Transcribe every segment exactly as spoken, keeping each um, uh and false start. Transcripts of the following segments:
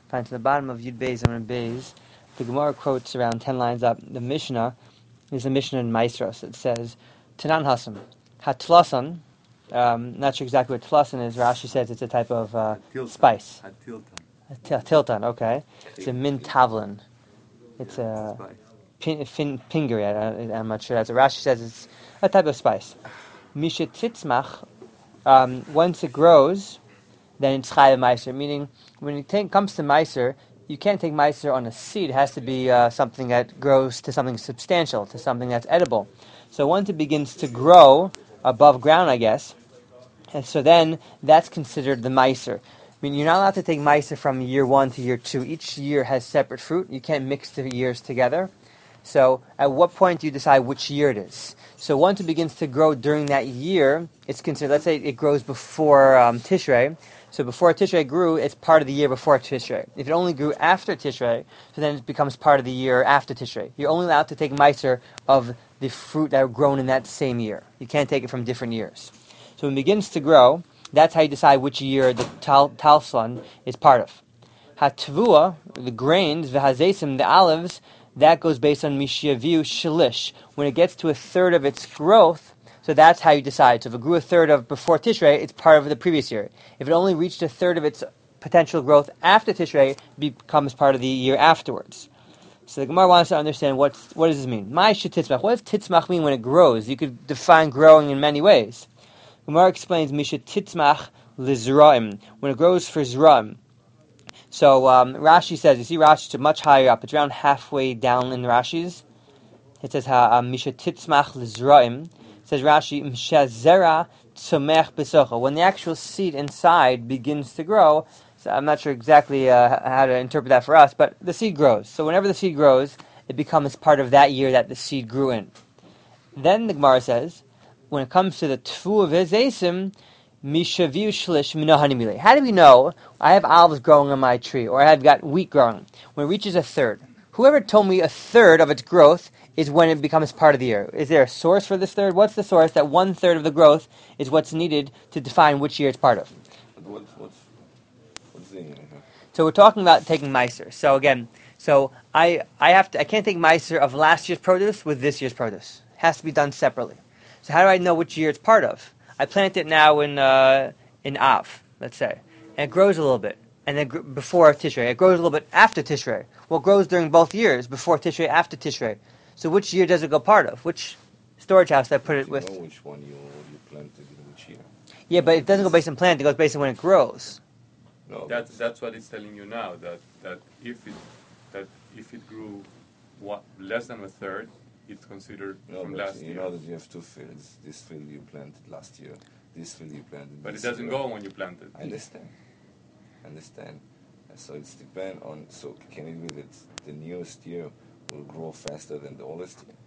Find to the bottom of Yud Beis and Beis. The Gemara quotes around ten lines up. The Mishnah is a Mishnah in Maestros. It says, Tanan Hasam, Hatlasan. Um, not sure exactly what tlasan is. Rashi says it's a type of uh, spice. Tiltan. Tiltan, okay. It's a min tavlin. It's a pin, fin, pingery. I, I'm not sure. As Rashi says, it's a type of spice. Misha titzmach. Um, once it grows, then it's chayav meiser. Meaning, when it take, comes to meiser, you can't take meiser on a seed. It has to be uh, something that grows to something substantial, to something that's edible. So once it begins to grow above ground, I guess, and so then that's considered the meiser. I mean, you're not allowed to take meiser from year one to year two. Each year has separate fruit. You can't mix the years together. So at what point do you decide which year it is? So once it begins to grow during that year, it's considered, let's say it grows before um, Tishrei. So before Tishrei grew, it's part of the year before Tishrei. If it only grew after Tishrei, so then it becomes part of the year after Tishrei. You're only allowed to take meiser of the fruit that were grown in that same year. You can't take it from different years. So when it begins to grow, that's how you decide which year the tal- talson is part of. Hatvua, the grains, v'hazesim, the olives, that goes based on mishiaviu shalish. When it gets to a third of its growth, so that's how you decide. So if it grew a third of before Tishrei, it's part of the previous year. If it only reached a third of its potential growth after Tishrei, it becomes part of the year afterwards. So the Gemara wants to understand what what does this mean? My shetitzmach. What does titzmach mean when it grows? You could define growing in many ways. Gemara explains Misha titzmach lizraim, when it grows for zraim. So um, Rashi says, you see Rashi is much higher up. It's around halfway down in Rashi's. It says ha Misha titzmach lizraim. It says Rashi mshazera tzomech besocha. When the actual seed inside begins to grow. So I'm not sure exactly uh, how to interpret that for us, but the seed grows. So whenever the seed grows, it becomes part of that year that the seed grew in. Then the Gemara says, when it comes to the tfu of Ezesim, mishaviu shlish minahanimile. How do we know I have olives growing on my tree, or I have got wheat growing? When it reaches a third. Whoever told me a third of its growth is when it becomes part of the year. Is there a source for this third? What's the source that one third of the growth is what's needed to define which year it's part of? What's, what's, what's the, uh, so we're talking about taking meiser. So again, so I I have to I can't take meiser of last year's produce with this year's produce. It has to be done separately. So how do I know which year it's part of? I plant it now in uh, in Av, let's say, and it grows a little bit, and then gr- before Tishrei, it grows a little bit after Tishrei. Well, it grows during both years, before Tishrei, after Tishrei. So which year does it go part of? Which storage house did I put it you with? know which one you, you planted in which year. Yeah, but it doesn't go based on planting; it goes based on when it grows. No, That's that's what it's telling you now. That that if it that if it grew what, less than a third, it's considered no, from but last you year. know that you have two fields. This field you planted last year. This field you planted. But it this doesn't year. go when you plant it. I understand. I understand. And so it's depend on. So can it be that the newest year will grow faster than the oldest year?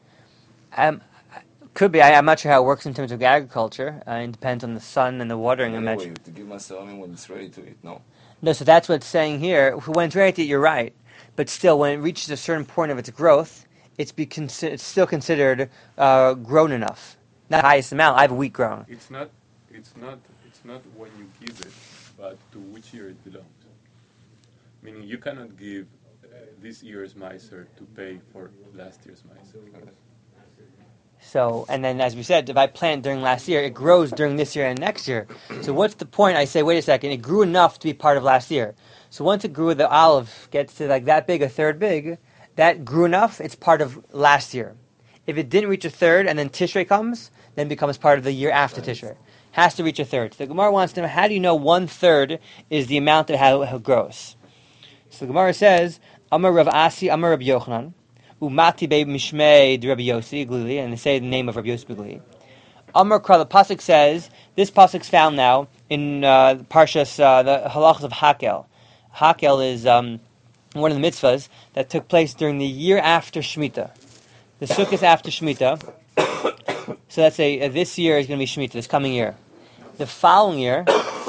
Um, could be. I, I'm not sure how it works in terms of agriculture. Uh, it depends on the sun and the watering. Anyway, Anyway, to give myself in when it's ready to eat. No. no, so that's what it's saying here. When it's ready to eat, you're right. But still, when it reaches a certain point of its growth, it's, be consi- it's still considered uh, grown enough. Not the highest amount. I have wheat grown. It's not. It's not. It's not when you give it, but to which year it belongs. Meaning, you cannot give uh, this year's miser to pay for last year's miser. So, and then as we said, if I plant during last year, it grows during this year and next year. So what's the point? I say, wait a second, it grew enough to be part of last year. So once it grew, the olive gets to like that big, a third big, that grew enough, it's part of last year. If it didn't reach a third and then Tishrei comes, then it becomes part of the year after Tishrei. Has to reach a third. So the Gemara wants to know, how do you know one third is the amount that how it grows? So the Gemara says, Amar Rav Asi, Amar Rav Yochanan, Umati be Mishmei de Rabbi Yossi Glili, and they say the name of Rabbi Yossi Glili. Amar Kra, the pasuk says, this pasuk's found now in uh, Parshas, uh, the halachas of Hakel. Hakel is um, one of the mitzvahs that took place during the year after Shemitah. The Sukkot after Shemitah. So let's say uh, this year is going to be Shemitah, this coming year. The following year,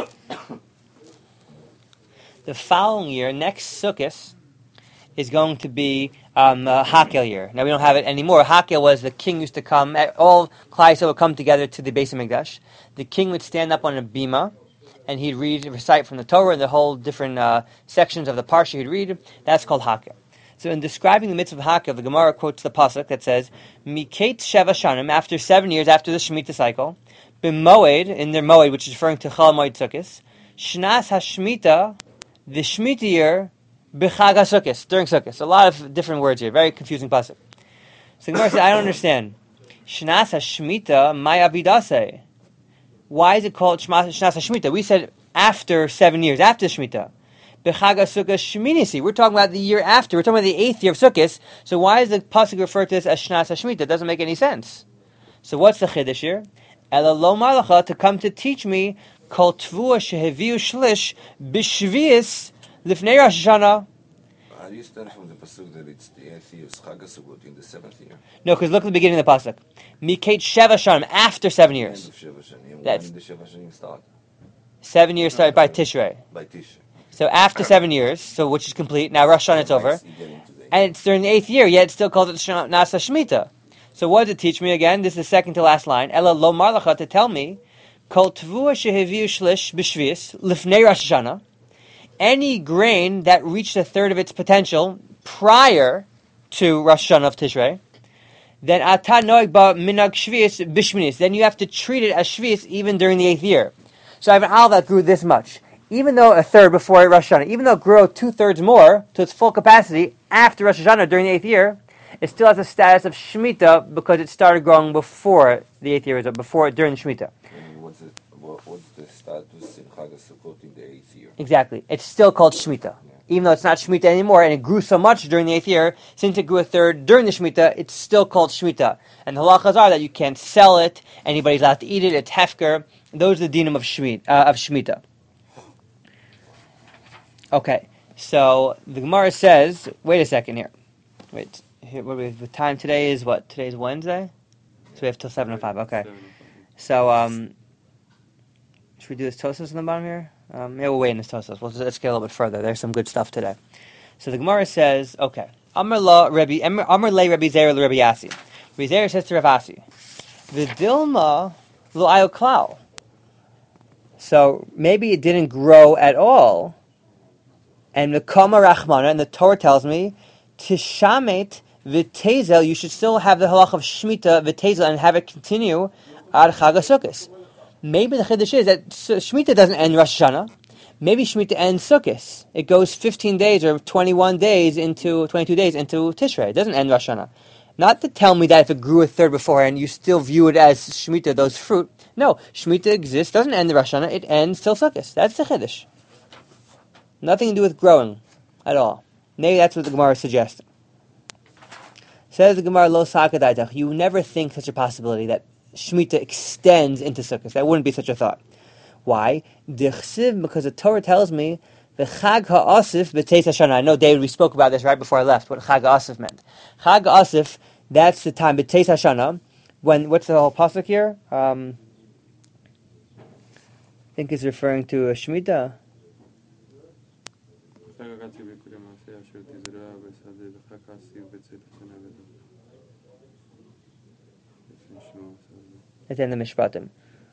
the following year, next Sukkot, is going to be um, uh, Hakel year. Now we don't have it anymore. Hakel was the king used to come, all Klai Yisrael would come together to the Beis HaMikdash. The king would stand up on a bima, and he'd read, recite from the Torah and the whole different uh, sections of the parsha he'd read. That's called Hakel. So in describing the mitzvah of Hakel, the Gemara quotes the pasuk that says, "Mikate sheva shanim," after seven years after the Shemitah cycle, b'moed, in their moed, which is referring to Chol Moed Sukkos, shnas hashmita, the Shemitah year, b'chag HaSukkos, during Sukkos. A lot of different words here, very confusing pasuk. So the Gemara says, I don't understand. Shnas hashmita, maya bidase. Why is it called Shnas hashmita? We said after seven years, after Shemitah. B'chag HaSukkos Sheminisi. We're talking about the year after. We're talking about the eighth year of Sukkot. So why is the pasuk referred to this as Shnas HaShemitah? It doesn't make any sense. So what's the chiddush here? Ela lo malacha, to come to teach me kol tvua sheheviu shlish b'shvius lifnei Rosh Hashanah. How do you stand from the pasuk that it's the eighth year of Chag HaSukkot in the seventh year? No, because look at the beginning of the pasuk. Mikate sheva shanim, after seven years. End of Sheva Shanim. That's- When did the Sheva Shanim start? Seven years started by Tishrei. By Tisha. So after seven years, so which is complete, now Rosh Hashanah it's over. Nice, you get into the- And it's during the eighth year, yet it's still called it Shnas HaShemitah. So what does it teach me again? This is the second to last line. Ela lo marlacha, to tell me, kol tvua sheheviu shlish b'shvius lifnei Rosh Hashanah, any grain that reached a third of its potential prior to Rosh Hashanah of Tishrei, then ata noeg ba minag shvius b'shminis, then you have to treat it as shvius even during the eighth year. So I have an olive that grew this much. Even though a third before Rosh Hashanah, even though it grew two-thirds more to its full capacity after Rosh Hashanah during the eighth year, it still has a status of Shemitah because it started growing before the eighth year is up, before during the Shemitah. And what's, it, what, what's the status in Chag HaSukkot in the eighth year? Exactly. It's still called Shemitah. Even though it's not Shemitah anymore, and it grew so much during the eighth year, since it grew a third during the Shemitah, it's still called Shemitah. And the halachas are that you can't sell it, anybody's allowed to eat it, it's hefker. Those are the dinim of Shemitah. Uh, of Shemitah. Okay, so the Gemara says, wait a second here. Wait, here, what we, the time today is what? Today's Wednesday? So we have till seven oh five, okay. So, um, should we do this Tosas on the bottom here? Um, yeah, we'll wait in this Tosas. We'll, let's get a little bit further. There's some good stuff today. So the Gemara says, okay, Amar la Rabbi, Amar le Rabbi Zera le Rabbi Yasi. Rabbi Zera says to Rav Asi, the Dilma lo ayo klal. So maybe it didn't grow at all. And the Kama Rachmana, and the Torah tells me, Tishamet v'tezel, you should still have the halach of Shemitah v'tezel and have it continue ad Chag HaSukkos. Maybe the Chiddush is that Shemitah doesn't end Rosh Hashanah. Maybe Shemitah ends Sukkos. It goes fifteen days or twenty-one days into, twenty-two days into Tishrei. It doesn't end Rosh Hashanah. Not to tell me that if it grew a third beforehand, you still view it as Shemitah, those fruit. No, Shemitah exists, doesn't end the Rosh Hashanah, it ends till Sukkos. That's the Chiddush. Nothing to do with growing at all. Maybe that's what the Gemara is suggesting. Says the Gemara, Lo sakadaitach. You never think such a possibility that Shemitah extends into Sukkot. That wouldn't be such a thought. Why? Dichsiv, because the Torah tells me the Chag HaAsif b'Teis Hashanah. I know, David, we spoke about this right before I left, what Chag HaAsif meant. Chag HaAsif, that's the time b'Teis Hashanah. When, what's the whole pasuk here? Um, I think it's referring to a Shemitah. It's in the Mishpatim.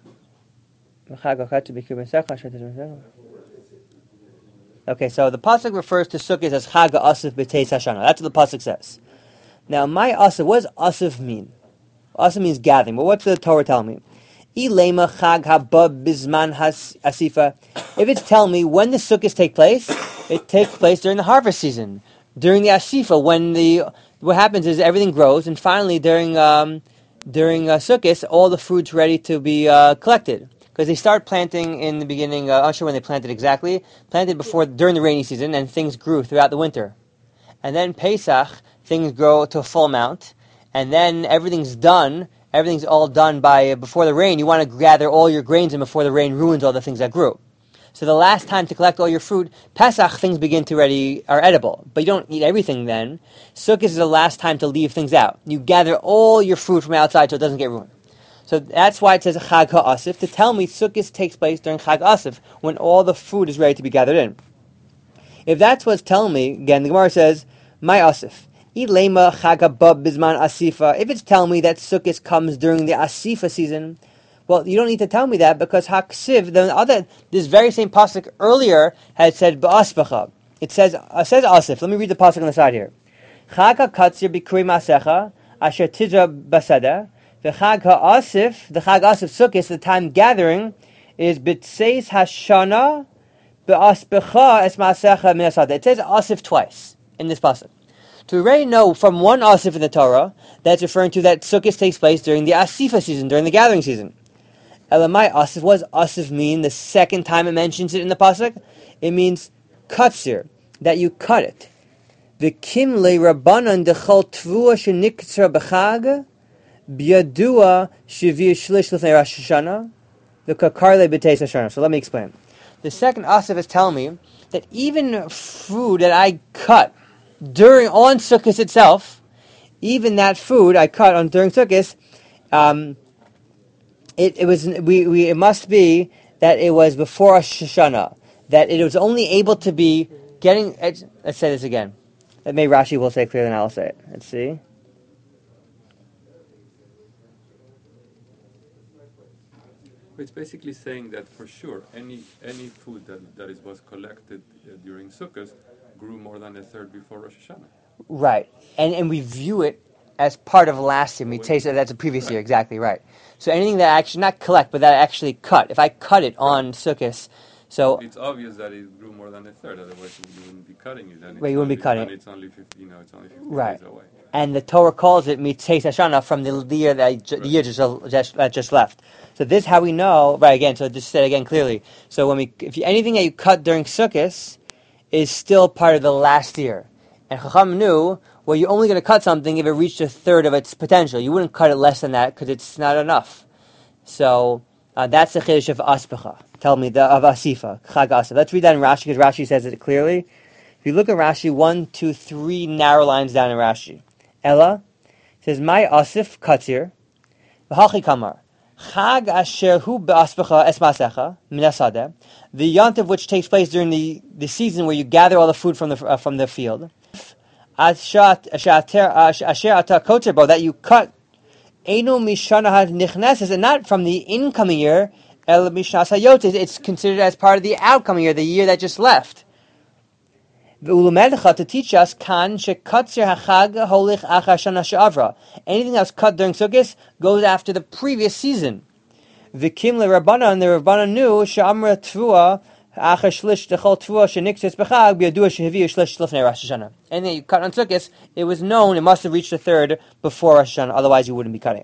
Okay, so the pasuk refers to Sukkot as Chag HaAsif b'Teis Hashanah. That's what the pasuk says. Now, my asif, what does asif mean? Asif means gathering. But what's the Torah telling me? Ilema Chag Haba Bizman Asifa. If it's telling me when the Sukkot take place, it takes place during the harvest season, during the Asifa, when the what happens is everything grows, and finally during um, during uh, Sukkot, all the fruit's ready to be uh, collected. Because they start planting in the beginning, uh, I'm not sure when they planted exactly, planted before during the rainy season, and things grew throughout the winter. And then Pesach, things grow to a full amount, and then everything's done. Everything's all done by uh, before the rain. You want to gather all your grains in before the rain ruins all the things that grew. So the last time to collect all your fruit, Pesach, things begin to ready are edible, but you don't eat everything then. Sukkot is the last time to leave things out. You gather all your fruit from outside so it doesn't get ruined. So that's why it says Chag HaAsif, to tell me Sukkot takes place during Chag HaAsif, when all the food is ready to be gathered in. If that's what's telling me, again, the Gemara says, my Asif. Ilema Chag Haba Bizman Asifa. If it's telling me that Sukkot comes during the Asifa season, Well, you don't need to tell me that because Haksiv, the other, this very same pasuk earlier had said Ba'aspacha. It says, it says Asif. Let me read the pasuk on the side here. Chag HaKatzir B'Kuri Masecha, Asher Tidra Basada, the Chag HaAsif, the Chag Asif Sukkis, the time gathering, is B'Tseis Hashana B'Aspecha Es Masecha Minasada. It says Asif twice in this pasuk. To already know from one Asif in the Torah, that's referring to that Sukkis takes place during the Asifa season, during the gathering season. Elamai Asif, what does Asif mean the second time it mentions it in the pasuk? It means katsir, that you cut it. The kimle rabbanan dechol tvua sheniktra b'chag b'yadua shivir shlish l'fnei Rosh Hashanah the kakarle b'teis Hashanah. So let me explain. The second Asif is telling me that even food that I cut during on Sukkot itself, even that food I cut on during Sukkot, um, It, it was we, we it must be that it was before Rosh Hashanah, that it was only able to be getting. Let's say this again. Maybe Rashi will say it clearer than I'll say it. Let's see. It's basically saying that for sure any any food that, that is, was collected uh, during Sukkot grew more than a third before Rosh Hashanah. Right, and and we view it as part of last year. We taste it that's a previous right. year, exactly right. So anything that I actually not collect, but that I actually cut. If I cut it on Sukkot, so it's obvious that it grew more than a third. Otherwise, you wouldn't be cutting it. And right, you wouldn't only, be cutting and it. It's only fifty. You know, it's only fifty right. days away. And the Torah calls it Mitzeis Hashanah from the year that I, the right. year just, just that just left. So this is how we know. Right again. So just say it again clearly. So when we, if you, anything that you cut during Sukkot is still part of the last year, and Chacham knew. Well, you're only going to cut something if it reached a third of its potential. You wouldn't cut it less than that because it's not enough. So uh, that's the chiddush of aspecha. Tell me the of asifa chag asif. Let's read that in Rashi because Rashi says it clearly. If you look at Rashi, one, two, three narrow lines down in Rashi, Ella says my asif katzir v'hachi kamar chag asher hu beaspecha esmasecha minasadeh, the yontif which takes place during the, the season where you gather all the food from the uh, from the field. Asher ata kotzer bo, that you cut Eino mishana nichneses, and not from the incoming year, el mishnas hayotes. It's considered as part of the outcoming year, the year that just left. To teach us, kan shekatzer hachag holich achar shana she'avra. Anything that's cut during Sukkot goes after the previous season. V'kim leRabbanan, and the Rabbanan knew she'amra tvua achar shlish dechol tvua sheniktzes b'chag b'yadua shehivi shlish l'fnei Rosh Hashanah. Anything you cut on Sukkot, it was known it must have reached a third before Rosh Hashanah, otherwise you wouldn't be cutting.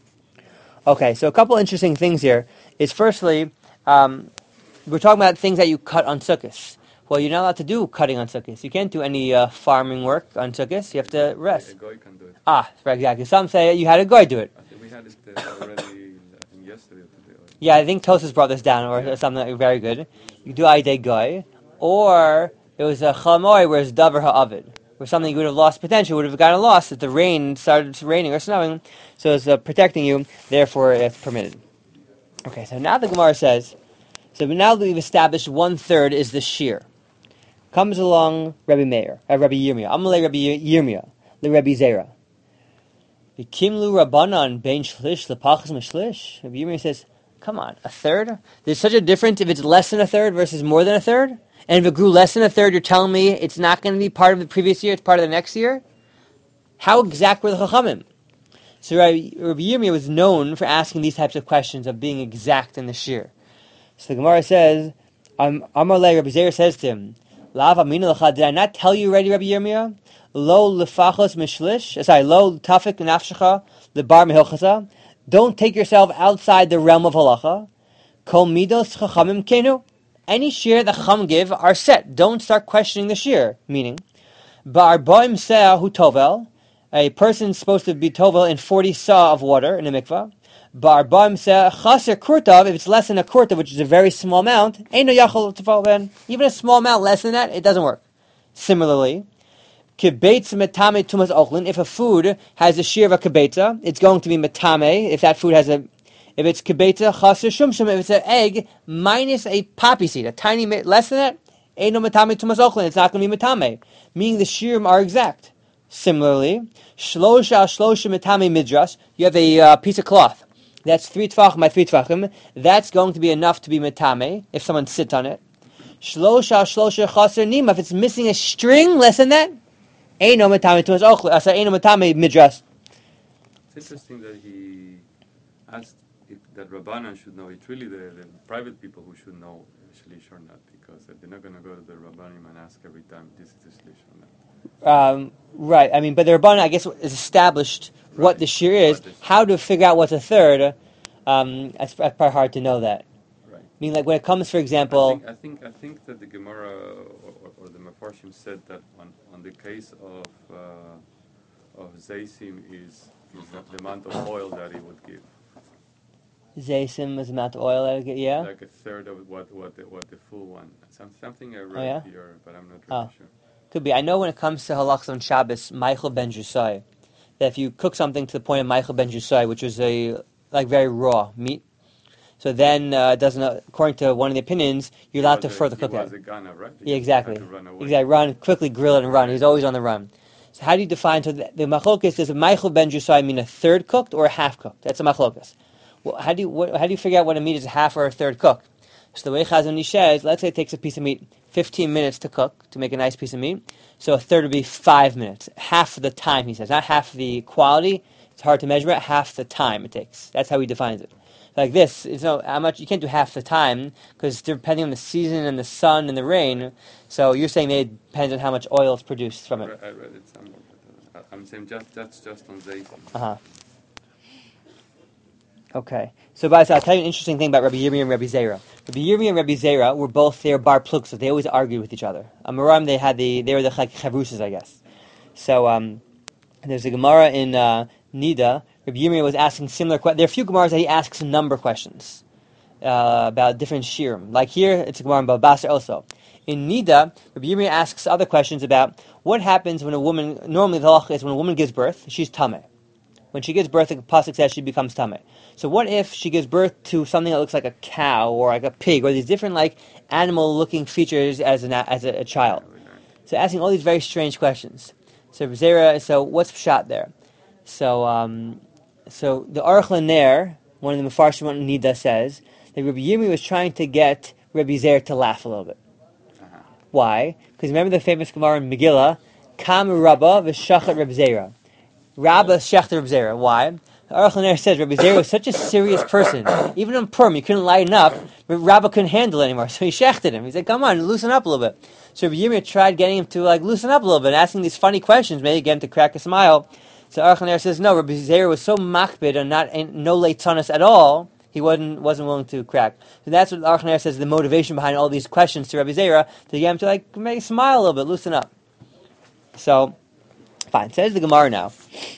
Okay, so a couple interesting things here is firstly, um, we're talking about things that you cut on Sukkot. Well, you're not allowed to do cutting on Sukkot. You can't do any uh, farming work on Sukkot. You have to rest. A goy can do it. Ah, right, exactly. Some say you had a goy do it. I think we had it uh, already I think yesterday or today. Or yeah, I think Tosas brought this down, or yeah. something like very good. You do Aidei goy, or it was a chamoy where it's davar ha'avid, where something you would have lost potential, would have gotten lost if the rain started raining or snowing. So it's uh, protecting you, therefore it's permitted. Okay, so now the Gemara says, so now that we've established one third is the shear. Comes along Rabbi Meir, uh, Rabbi Yirmiyah. Amalei Rabbi Yirmiyah, the Rabbi Zera. V'kimlu Rabbanan bein shlish lepachas meshlish. Rabbi Yirmiyah says, come on, a third? There's such a difference if it's less than a third versus more than a third? And if it grew less than a third, you're telling me it's not going to be part of the previous year, it's part of the next year? How exact were the Chachamim? So Rabbi, Rabbi Yirmiyah was known for asking these types of questions, of being exact in the shear. So the Gemara says, um, Amalei, Rabbi Zera says to him, Lav amina l'cha, did I not tell you already, Rabbi Yirmiyah? Lo lefachos mishlish, sorry, lo tafik nafshecha lebar mehilchasa. Don't take yourself outside the realm of halacha. Kol midos chachamim kenu. Any shear the chacham give are set. Don't start questioning the shear. Meaning, ba'arbaim seah hu tovel, a person's supposed to be tovel in forty sa of water in a mikvah. Ba'arbaim seah chaser kurtav, if it's less than a kurtav, which is a very small amount, eino yachol tefal ben. Even a small amount less than that, it doesn't work. Similarly, kibeitz metame tumas ochlin, if a food has a shear of a kibeitza, it's going to be metame, if that food has a, if it's kibeitza chaser shumshum, if it's an egg minus a poppy seed, a tiny, less than that, eino metame tumas ochlin, it's not going to be metame, meaning the shearim are exact. Similarly, shlosh al shlosh metame midras, you have a uh, piece of cloth. That's three tvachim by three tvachim. That's going to be enough to be metame if someone sits on it. Shlosha shlosha chaser nima. If it's missing a string, less than that, ain't no metame to his ochle. Asa ain't no metame midras. It's interesting that he asked if that Rabbanan should know. It's really the, the private people who should know shlish or not, because they're not going to go to the Rabbanim and ask every time this is the shlish or not. Um, right. I mean, but the Rabbanan, I guess, is established right. what the shir is. How to figure out what's a third, um, that's, that's probably hard to know that. Right. I mean, like when it comes, for example, I think I think, I think that the Gemara or, or, or the Mefarshim said that on, on the case of uh, of Zaysim is is the amount of oil that he would give. Zaysim is the amount of oil that I get, yeah. Like a third of what what the, what the full one. Some, something I read oh, yeah? here, but I'm not really oh. sure. Could be. I know when it comes to halachas on Shabbos, Michael ben Jusai, that if you cook something to the point of Michael ben Jusai, which was a like very raw meat, so then uh, doesn't uh, according to one of the opinions, you're allowed to a, further cook it. He was a gunner, right? Yeah, exactly. Run exactly. Run quickly, grill it, and run. He's always on the run. So how do you define? So the, the machlokes, does a Michael ben Jusai mean a third cooked or a half cooked? That's a machlokes. Well, how do you what, how do you figure out what a meat is a half or a third cooked? So the way Chazon Ish says, let's say it takes a piece of meat fifteen minutes to cook, to make a nice piece of meat. So a third would be five minutes. Half of the time, he says. Not half the quality. It's hard to measure it. Half the time it takes. That's how he defines it. Like this, it's no, how much, you can't do half the time, because depending on the season and the sun and the rain, so you're saying that it depends on how much oil is produced from it. I read it somewhere, but uh, I'm saying just, that's just on Zaytim. Uh-huh. Okay. So, but I'll tell you an interesting thing about Rabbi Yirmiyah and Rabbi Zera. Rabbi Yirmiyah and Rabbi Zera were both their bar pluksos. They always argued with each other. Amoram, they had the, they were the chavrusas, I guess. So, um, there's a Gemara in uh, Nida. Rabbi Yirmiyah was asking similar questions. There are a few Gemaras that he asks a number of questions uh, about different shirim. Like here, it's a Gemara in Baba Basra also. In Nida, Rabbi Yirmiyah asks other questions about what happens when a woman, normally the halacha is when a woman gives birth, she's tameh. When she gives birth, the pasuk says she becomes tameh. So what if she gives birth to something that looks like a cow or like a pig or these different like animal-looking features as an as a, a child? So asking all these very strange questions. So Zera, so what's pshat there? So um, so the Aruch LaNer, one of the Mefarshim on Nida, says that Rabbi Yirmiyah was trying to get Rabbi Zera to laugh a little bit. Uh-huh. Why? Because remember the famous Gemara in Megillah, Kam Rabba v'shachat Rabbi Zera. Rabba shechter Rabbi Zera. Why? The Aruch LaNer says Rabbi Zera was such a serious person. Even in Purim, he couldn't lighten up. Rabba couldn't handle it anymore, so he shechted him. He said, "Come on, loosen up a little bit." So Rabbi Yirmiyah tried getting him to like loosen up a little bit, asking these funny questions, maybe get him to crack a smile. So Aruch LaNer says, "No, Rabbi Zera was so machbid and not and no leitzanos at all. He wasn't wasn't willing to crack." So that's what Aruch LaNer says the motivation behind all these questions to Rabbi Zera, to get him to like make smile a little bit, loosen up. So, fine. Says the Gemara now.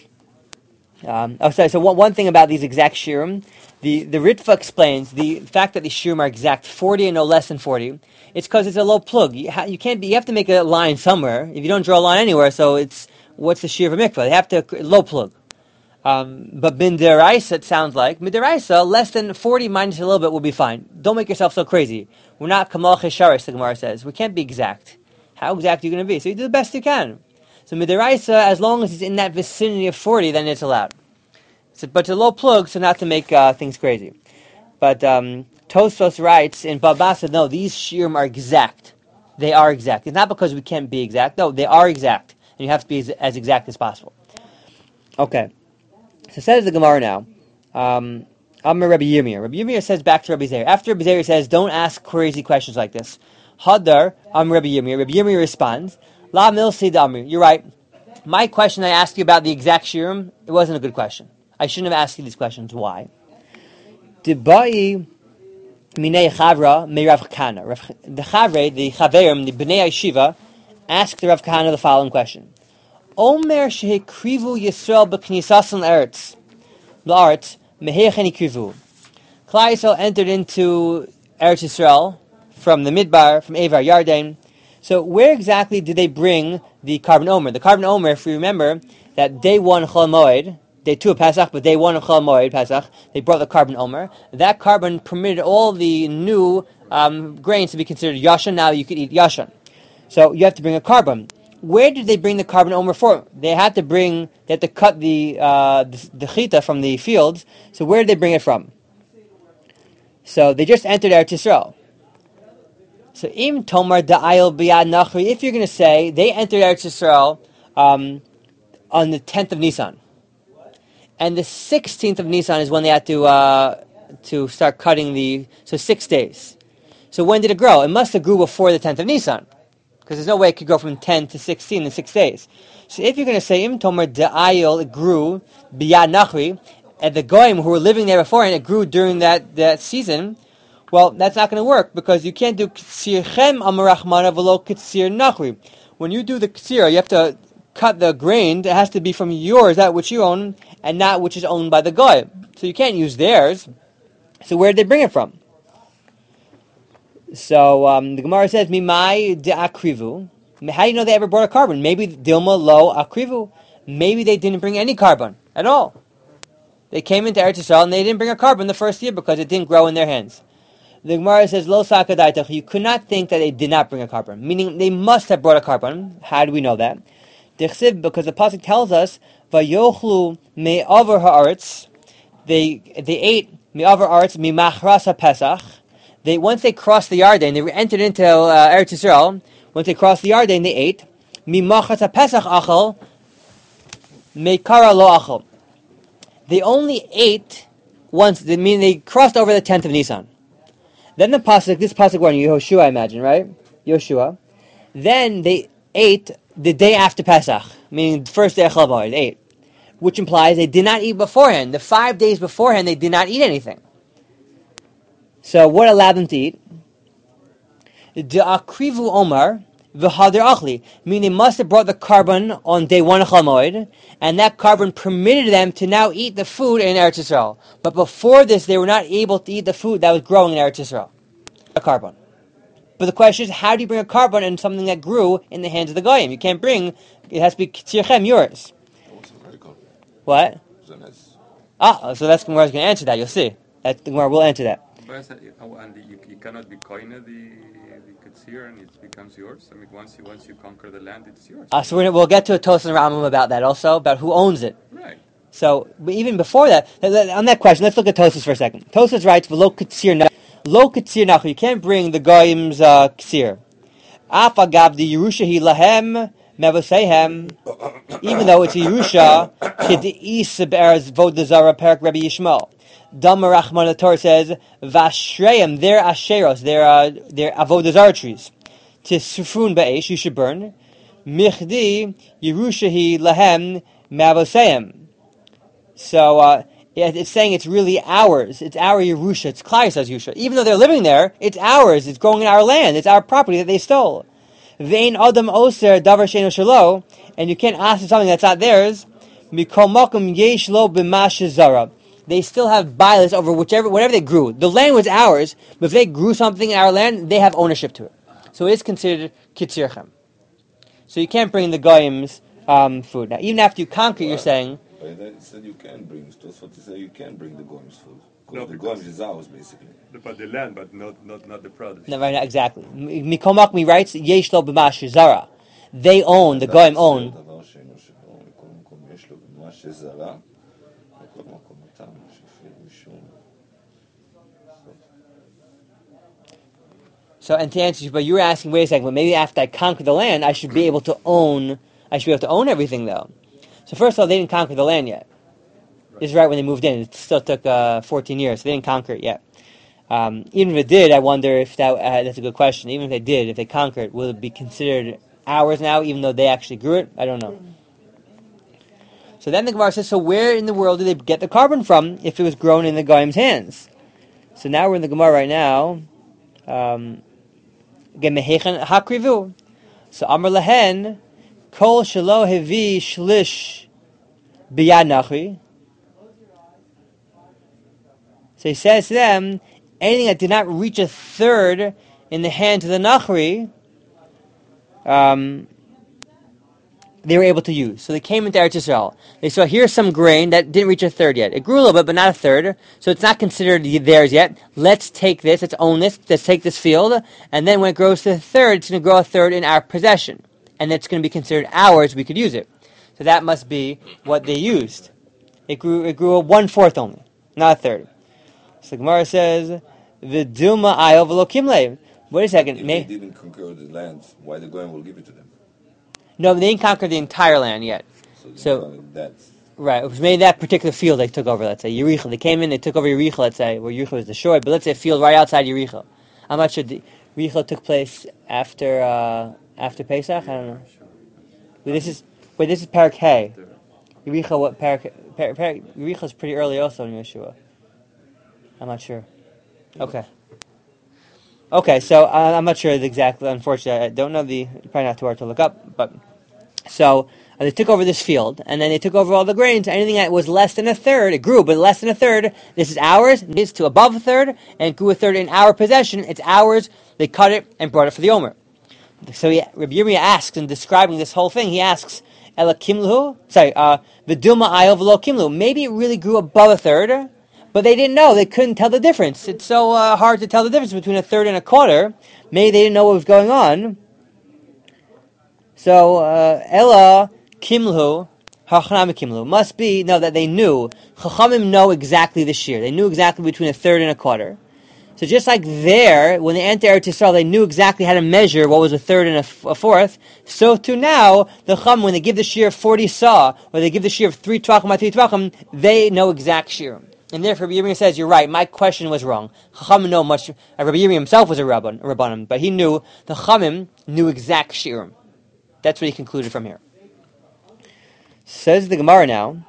Um, oh, sorry. So one, one thing about these exact shirim, the the Ritva explains the fact that the shirim are exact forty and no less than forty. It's because it's a low plug. You, ha, you can't be. You have to make a line somewhere. If you don't draw a line anywhere, so it's what's the shir of a mikvah? They have to low plug. Um, but bin deraisa, it sounds like bin deraisa less than forty minus a little bit will be fine. Don't make yourself so crazy. We're not kamal chesharis. The Gemara says we can't be exact. How exact are you going to be? So you do the best you can. So midiraisa, as long as it's in that vicinity of forty, then it's allowed. So, but to low plug, so not to make uh, things crazy. But um, Tosfos writes in Baba Basra, no, these shirim are exact. They are exact. It's not because we can't be exact. No, they are exact, and you have to be as, as exact as possible. Okay. So says the Gemara now. Um, Amar Rabbi Yirmiyah. Rabbi Yirmiyah says back to Rabbi Zera. After Rabbi Zera says, don't ask crazy questions like this. Hadar, Amar Rabbi Yirmiyah. Rabbi Yirmiyah responds, La mil sid Amri. You're right. My question I asked you about the exact shirim, it wasn't a good question. I shouldn't have asked you these questions. Why? Dibai minei chavra me Rav Kahana. The chavre, the chaverim, the bnei yeshiva, asked the Rav Kahana the following question: Omer shehekrivu Yisrael b'knisasan eretz la'aretz meheichen ikrivu. Klal Yisrael entered into Eretz Yisrael from the Midbar, from Avar Yarden. So where exactly did they bring the carbon omer? The carbon omer, if you remember, that day one Chol Moed, day two of Pesach, but day one of Chol Moed Pesach, they brought the carbon omer. That carbon permitted all the new um, grains to be considered yashan. Now you could eat yashan. So you have to bring a carbon. where did they bring the carbon omer for? They had to bring, they had to cut the uh, the, the chita from the fields. So where did they bring it from? So they just entered Eretz Yisrael. So im tomar da'ayil biyad nachri, if you're going to say they entered Eretz Yisrael um, on the tenth of Nisan, and the sixteenth of Nisan is when they had to uh, to start cutting the, so six days. So when did it grow? It must have grew before the tenth of Nisan, because there's no way it could go from ten to sixteen in six days. So if you're going to say im tomar da'ayil, it grew biyad nachri, and the goyim who were living there beforehand, it grew during that, that season. Well, that's not going to work, because you can't do ktsirchem amarachmana v'lo ktsir nachri. When you do the ktsir, you have to cut the grain. It has to be from yours, that which you own, and not which is owned by the goy. So you can't use theirs. So where did they bring it from? So um, the Gemara says, "Mimai de akrivu." How do you know they ever brought a carbon? Maybe dilma lo akrivu. Maybe they didn't bring any carbon at all. They came into Eretz Yisrael and they didn't bring a carbon the first year because it didn't grow in their hands. The Gemara says, "Lo sakadaitach." You could not think that they did not bring a carbon, meaning they must have brought a carbon. How do we know that? Dichsiv, because the pasuk tells us, "Vayochlu me'aver haaretz." They they ate me'aver haaretz mimachras haPesach. They once they crossed the Yarden, they entered into uh, Eretz Yisrael. Once they crossed the Yarden, they ate mimachras haPesach achal meikara lo achal. They only ate once. I mean, they crossed over the tenth of Nisan. Then the pasuk, this pasuk one, Yehoshua, I imagine, right? Yoshua. Then they ate the day after Pesach, meaning the first day of Chol Hamoed, they ate, which implies they did not eat beforehand. The five days beforehand, they did not eat anything. So what allowed them to eat? De'akrivu omar v'hader achli, meaning they must have brought the carbon on day one of Chol Hamoed, and that carbon permitted them to now eat the food in Eretz Yisrael. But before this, they were not able to eat the food that was growing in Eretz Yisrael, a carbon. But the question is, how do you bring a carbon in something that grew in the hands of the goyim? You can't bring, it has to be k'tzirchem, yours. What? Ah, so that's Gemara's going to answer that, you'll see. That the Gemara will answer that. But and you, you cannot be koine the the katsir and it becomes yours. I mean, once you once you conquer the land, it's yours. Uh, so we're gonna, we'll get to a Tosas and Rambam about that also, about who owns it. Right. So but even before that, on that question, let's look at Tosas for a second. Tosas writes, "V'lo katsir nach, lo katsir nach." You can't bring the goyim's uh, katsir. Af agav the Yerusha hi lahem mevosehem. Even though it's a Yerusha, k'de'is be'eretz voda zara perak Rabbi Yishmael. Dama Rachman, the Torah says, "Vashreim, their asheros, their uh, their avodah zarah trees, tisrufun ba'esh, you should burn. Michdi Yerushahi lahem mavoseim." So uh, it, it's saying it's really ours. It's our Yerusha. It's Klai, says Yerusha. Even though they're living there, it's ours. It's growing in our land. It's our property that they stole. Vein adam oser davar sheino shelo, and you can't ask for something that's not theirs. Mikol makom yesh lo b'mash zara. They still have bias over whichever, whatever they grew. The land was ours, but if they grew something in our land, they have ownership to it. So it is considered kitzirchem. So you can't bring the goyim's um, food. Now, even after you conquer, you're saying... But then said you can bring, Tosfot say you can bring the goyim's food. No, the because goyim's is ours, basically. But the land, but not not, not the produce. No, right, exactly. Mikomak mi writes, yesh lo b'mash zara. They own, the goyim own... So, and to answer you, but you were asking, wait a second, but maybe after I conquer the land, I should be able to own, I should be able to own everything, though. So first of all, they didn't conquer the land yet. Right. This is right when they moved in. It still took uh, fourteen years, so they didn't conquer it yet. Um, even if it did, I wonder if that, uh, that's a good question. Even if they did, if they conquered it, will it be considered ours now, even though they actually grew it? I don't know. So then the Gemara says, so where in the world did they get the carbon from if it was grown in the Goyim's hands? So now we're in the Gemara right now. Um... Hakrivu. So Amar Lehen, Kol Shelo Hevi Shlish Biyad Nachri. So he says to them, anything that did not reach a third in the hands of the Nachri, um, they were able to use. So they came into Eretz Yisrael. They saw, here's some grain that didn't reach a third yet. It grew a little bit, but not a third. So it's not considered theirs yet. Let's take this. Let's own this. Let's take this field. And then when it grows to a third, it's going to grow a third in our possession. and it's going to be considered ours, we could use it. So that must be what they used. It grew it grew a one-fourth only, not a third. So Gemara says, V'dilma ayol v'lo kimle. Wait a second. If May, they didn't conquer the land, why the Goyim will give it to them? no, they didn't conquer the entire land yet. So, So- that. Right, it was maybe that particular field they took over, let's say, Yericho. They came in, they took over Yericho, let's say, where Yericho was destroyed, but let's say a field right outside Yericho. I'm not sure, the, Yericho took place after uh, after Pesach? I don't know. Wait, this is, wait, this is Parak Hay. Yericho, what, Parak, Parak, Parak, Yericho's pretty early also in Yeshua. I'm not sure. Okay. Okay, so uh, I'm not sure exactly, unfortunately, I don't know the, probably not too hard to look up, but, so, uh, they took over this field, and then they took over all the grains. Anything that was less than a third, it grew, but less than a third, this is ours, it's to above a third, and it grew a third in our possession, it's ours, they cut it and brought it for the Omer. So he, Rabbi Yirmiyah asks, in describing this whole thing, he asks, Ela kimlu, sorry, uh, V'dilma ayol v'lo kimlu, maybe it really grew above a third, but they didn't know, they couldn't tell the difference. It's so uh, hard to tell the difference between a third and a quarter, maybe they didn't know what was going on. So, uh, Ela Kimlu, Hachanami Kimlu, must be, no, that they knew. Chachamim know exactly the shear. They knew exactly between a third and a quarter. So just like there, when they entered Eretz Yisrael, they knew exactly how to measure what was a third and a, f- a fourth. So too now, the Chum, when they give the shear of forty saw, or they give the shear of three tvachim by three tvachim, they know exact shear. And therefore, Rabbi Yirmiyah says, you're right, my question was wrong. Chachamim know much, uh, Rabbi Yirmiyah himself was a rabban, a rabbanim, but he knew, the Chachamim knew exact shearim. That's what he concluded from here. Says the Gemara now,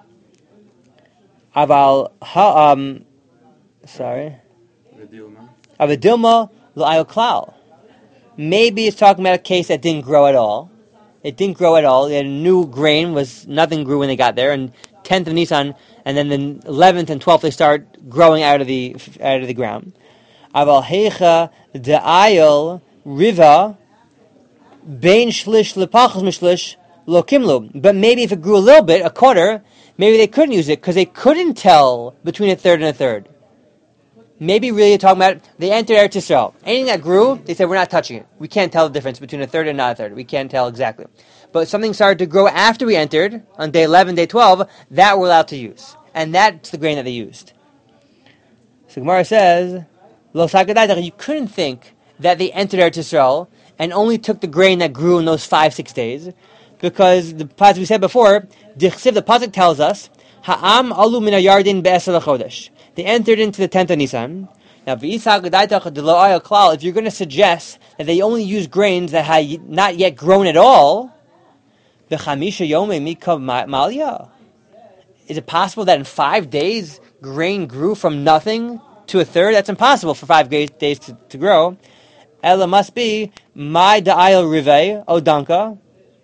Aval ha um, sorry, V'dilma. Avadilma l'ayol klal. Maybe it's talking about a case that didn't grow at all. It didn't grow at all. They had a new grain, was nothing grew when they got there. And tenth of Nisan, and then the eleventh and twelfth they start growing out of the out of the ground. Aval heicha de'ayol riva bein shlish lepachos mishlish. Lo kimlu. But maybe if it grew a little bit, a quarter, maybe they couldn't use it because they couldn't tell between a third and a third. Maybe really talking about, they entered Eretz Yisrael. Anything that grew, they said, we're not touching it. We can't tell the difference between a third and not a third. We can't tell exactly. But something started to grow after we entered, on day eleven, day twelve, that we're allowed to use. And that's the grain that they used. So Gemara says, Lo sakadaytach, you couldn't think that they entered Eretz Yisrael and only took the grain that grew in those five, six days. Because, the, as we said before, the pasuk tells us, Ha'am alu min yardin be'esel chodesh. They entered into the tenth of Nisan. Now, if you're going to suggest that they only use grains that had not yet grown at all, the chamisha yomei mikav malya. Is it possible that in five days grain grew from nothing to a third? That's impossible for five days to, to grow. Ella must be my da'ayel rivei odanka.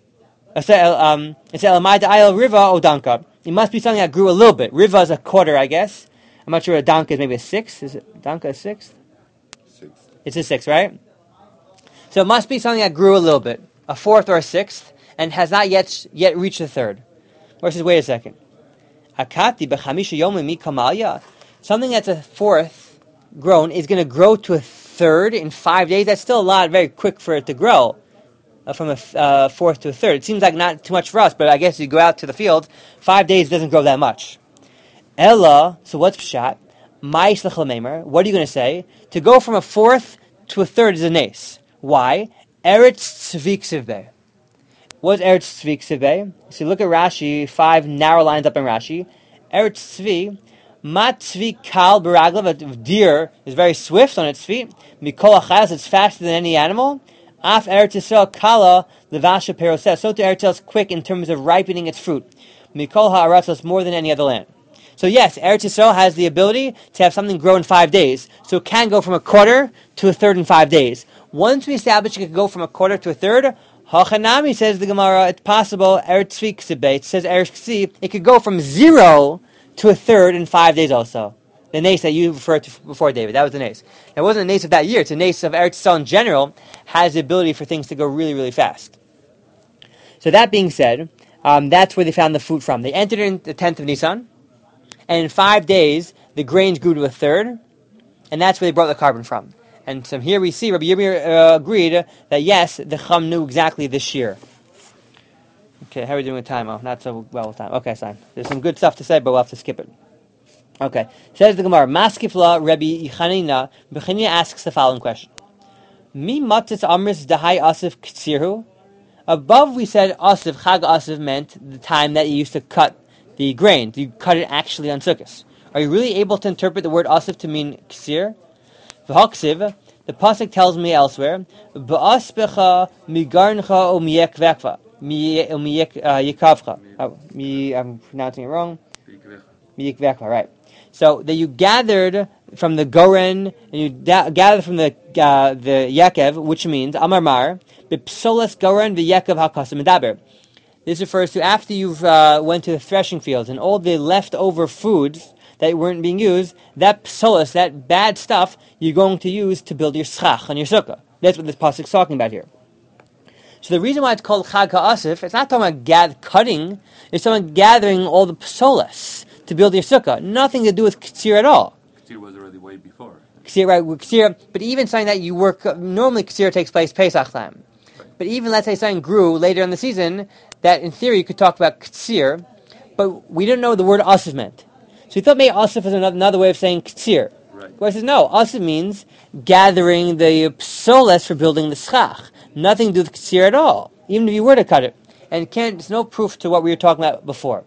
Um, it's Elamai Da'ayel Riva Odanka. It must be something that grew a little bit. Riva is a quarter, I guess. I'm not sure a Danka is maybe a sixth. Is it Danka a sixth? Sixth. It's a sixth, right? So it must be something that grew a little bit. A fourth or a sixth, and has not yet yet reached the third. Or says, wait a second. Akati b'chamisha yomim mi kamalya. Something that's a fourth grown is going to grow to a third in five days. That's still a lot, very quick for it to grow. Uh, from a uh, fourth to a third. It seems like not too much for us, but I guess you go out to the field, five days doesn't grow that much. Ella, so what's pshat? Ma'is l'chalamemer. What are you going to say? To go from a fourth to a third is a nace. Why? Eretz tzvik sivbeh. What's Eretz tzvik sivbeh? So look at Rashi, five narrow lines up in Rashi. Eretz tzvi, ma tzvi kal baraglav, a deer is very swift on its feet. Mikol achayas, it's faster than any animal. Af Eretz Yisrael kala levasha peroseh. So to Eretz Yisrael is quick in terms of ripening its fruit. Mikol ha'aretz more than any other land. So yes, Eretz Yisrael has the ability to have something grow in five days. So it can go from a quarter to a third in five days. Once we establish it can go from a quarter to a third, Hachanami says the Gemara, it's possible, Eretz Tzvi Ksibbe, it says Eretz Ktsi, it could go from zero to a third in five days also. The nace that you referred to before, David, that was the nace. It wasn't a nace of that year, it's a nace of Eretz Yisrael in general, has the ability for things to go really, really fast. So that being said, um, that's where they found the fruit from. They entered in the tenth of Nisan, and in five days, the grains grew to a third, and that's where they brought the carbon from. And so here we see, Rabbi Yirmiyah uh, agreed that yes, the Chum knew exactly this year. Okay, how are we doing with time? Oh, not so well with time. Okay, fine. There's some good stuff to say, but we'll have to skip it. Okay. Says the Gemara, Maskifla Rebbe Yechanina, Bechania asks the following question. Mi matzis amris dahai asif ktsirhu? Above we said asif, chag asif meant the time that you used to cut the grain. You cut it actually on Sukkot. Are you really able to interpret the word asif to mean ktsir? V'haksiv, the pasuk tells me elsewhere, Ba'aspecha migarncha o miyekvekva. Miyekavcha. I'm pronouncing it wrong. Miyekvekva, right. So that you gathered from the goren and you da- gathered from the uh, the yakev, which means amar mar bipsolas goren v'yakev hakasim medaber. This refers to after you've uh, went to the threshing fields and all the leftover foods that weren't being used, that psolas, that bad stuff, you're going to use to build your schach on your sukkah. That's what this pasuk is talking about here. So the reason why it's called Chag HaAsif, it's not talking about gath- cutting, it's talking about gathering all the psolas to build your sukkah. Nothing to do with ktsir at all. Ktsir was already way before. Ktsir, right, ktsir, but even something that you work, normally ktsir takes place Pesach time. Right. But even, let's say, something grew later in the season, that in theory you could talk about ktsir, but we didn't know what the word asif meant. So we thought maybe asif is another, another way of saying ktsir. Right. Where it says, no, asif means gathering the psolas for building the schach. Nothing to do with ktsir at all, even if you were to cut it. And can't, there's no proof to what we were talking about before.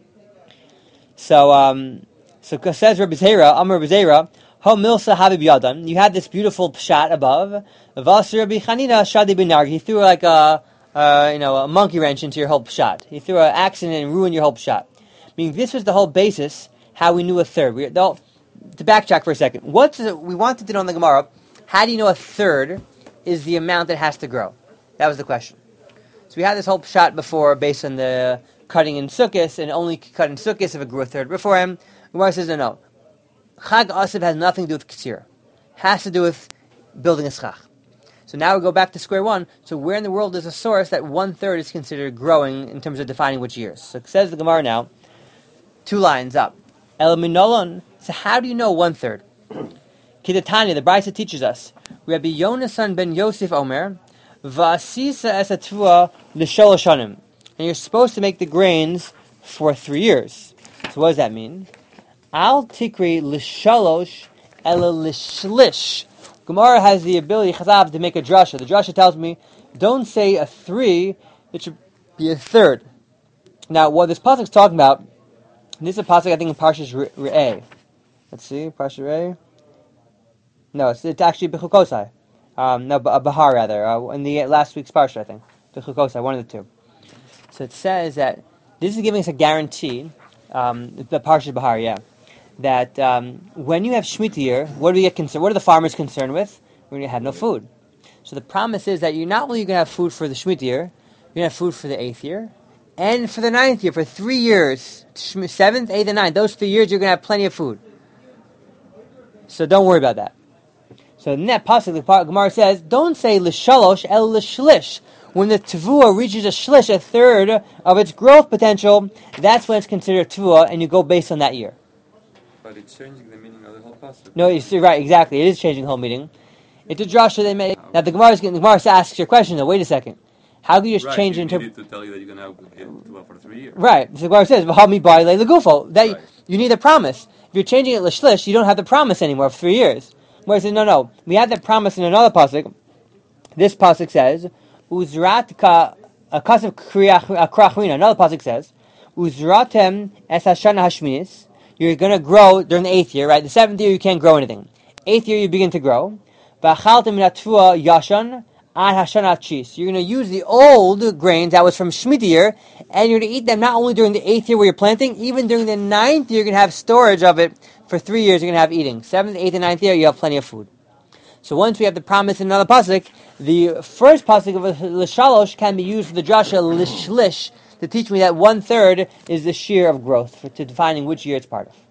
So, um, so says Rabbi Zera, Amar Rabbi Zera, Ho milsa habib yadan. You had this beautiful pshat above. Vas Rabbi Chanina shadi binarg. He threw like a, uh, you know, a monkey wrench into your whole pshat. He threw an accident and ruined your whole pshat. Meaning this was the whole basis how we knew a third. We, though, to backtrack for a second, what we wanted to know in the Gemara, how do you know a third is the amount that has to grow? That was the question. So we had this whole pshat before based on the cutting in Sukkot, and only cut in Sukkot if it grew a third before him. Gemara says, no, no. Chag Asif has nothing to do with Ktsir. Has to do with building a schach. So now we go back to square one. So where in the world is a source that one-third is considered growing in terms of defining which years? So it says the Gemara now, two lines up. El Minolon. So how do you know one-third? Kidatani, the Brisa teaches us. Rabbi Yonasan ben Yosef Omer, V'asisa es atvua l'sholosh shanim. And you're supposed to make the grains for three years. So what does that mean? Al tikri l'shalosh ela l'shlish. Gemara has the ability, Chazav, to make a drasha. The drasha tells me, don't say a three, it should be a third. Now, what this pasuk is talking about, this is a pasuk I think in Parshas Re'eh. Let's see, Parshas Re'eh. No, it's, it's actually Bechukosai. Um, no, a Bahar rather, uh, in the last week's Parsha, I think. Bechukosai, one of the two. So it says that this is giving us a guarantee, um, the Parsha Bahar, yeah, that um, when you have Shemitah year, what do we get concerned? What are the farmers concerned with? We're going to have no food. So the promise is that you're not only going to have food for the Shemitah year, you're going to have food for the eighth year, and for the ninth year, for three years, seventh, eighth, and ninth, those three years you're going to have plenty of food. So don't worry about that. So in that pasuk, the Gemara says, don't say l'shalosh el l'shlish. When the tevua reaches a shlish, a third of its growth potential, that's when it's considered tevua, and you go based on that year. But it's changing the meaning of the whole pasuk. No, you're right, exactly. It is changing the whole meaning. It's a drasha they made. Now the Gemara, is, the Gemara asks your question, though, wait a second. How do you just right, change you it? Right, to tell you that you're going to have tevua for three years. Right. So the Gemara says, v'hami bai le legufo. That right. You need a promise. If you're changing it l'shlish, you don't have the promise anymore for three years. Where it says, no, no, we had that promise in another pasuk. This pasuk says, "Uzrat ka akasav krachrina." Another pasuk says, "Uzratem es hashana hashminis." You're going to grow during the eighth year, right? The seventh year you can't grow anything. Eighth year you begin to grow. V'achaltem min hatvua yashan ad hashana chis. You're going to use the old grains that was from Shemitah year, and you're going to eat them not only during the eighth year where you're planting, even during the ninth year you're going to have storage of it. For three years, you're going to have eating. Seventh, eighth, and ninth year, you have plenty of food. So once we have the promise in another pasuk, the first pasuk of l'shalosh can be used for the drasha l'shlish to teach me that one third is the shear of growth, for, to defining which year it's part of.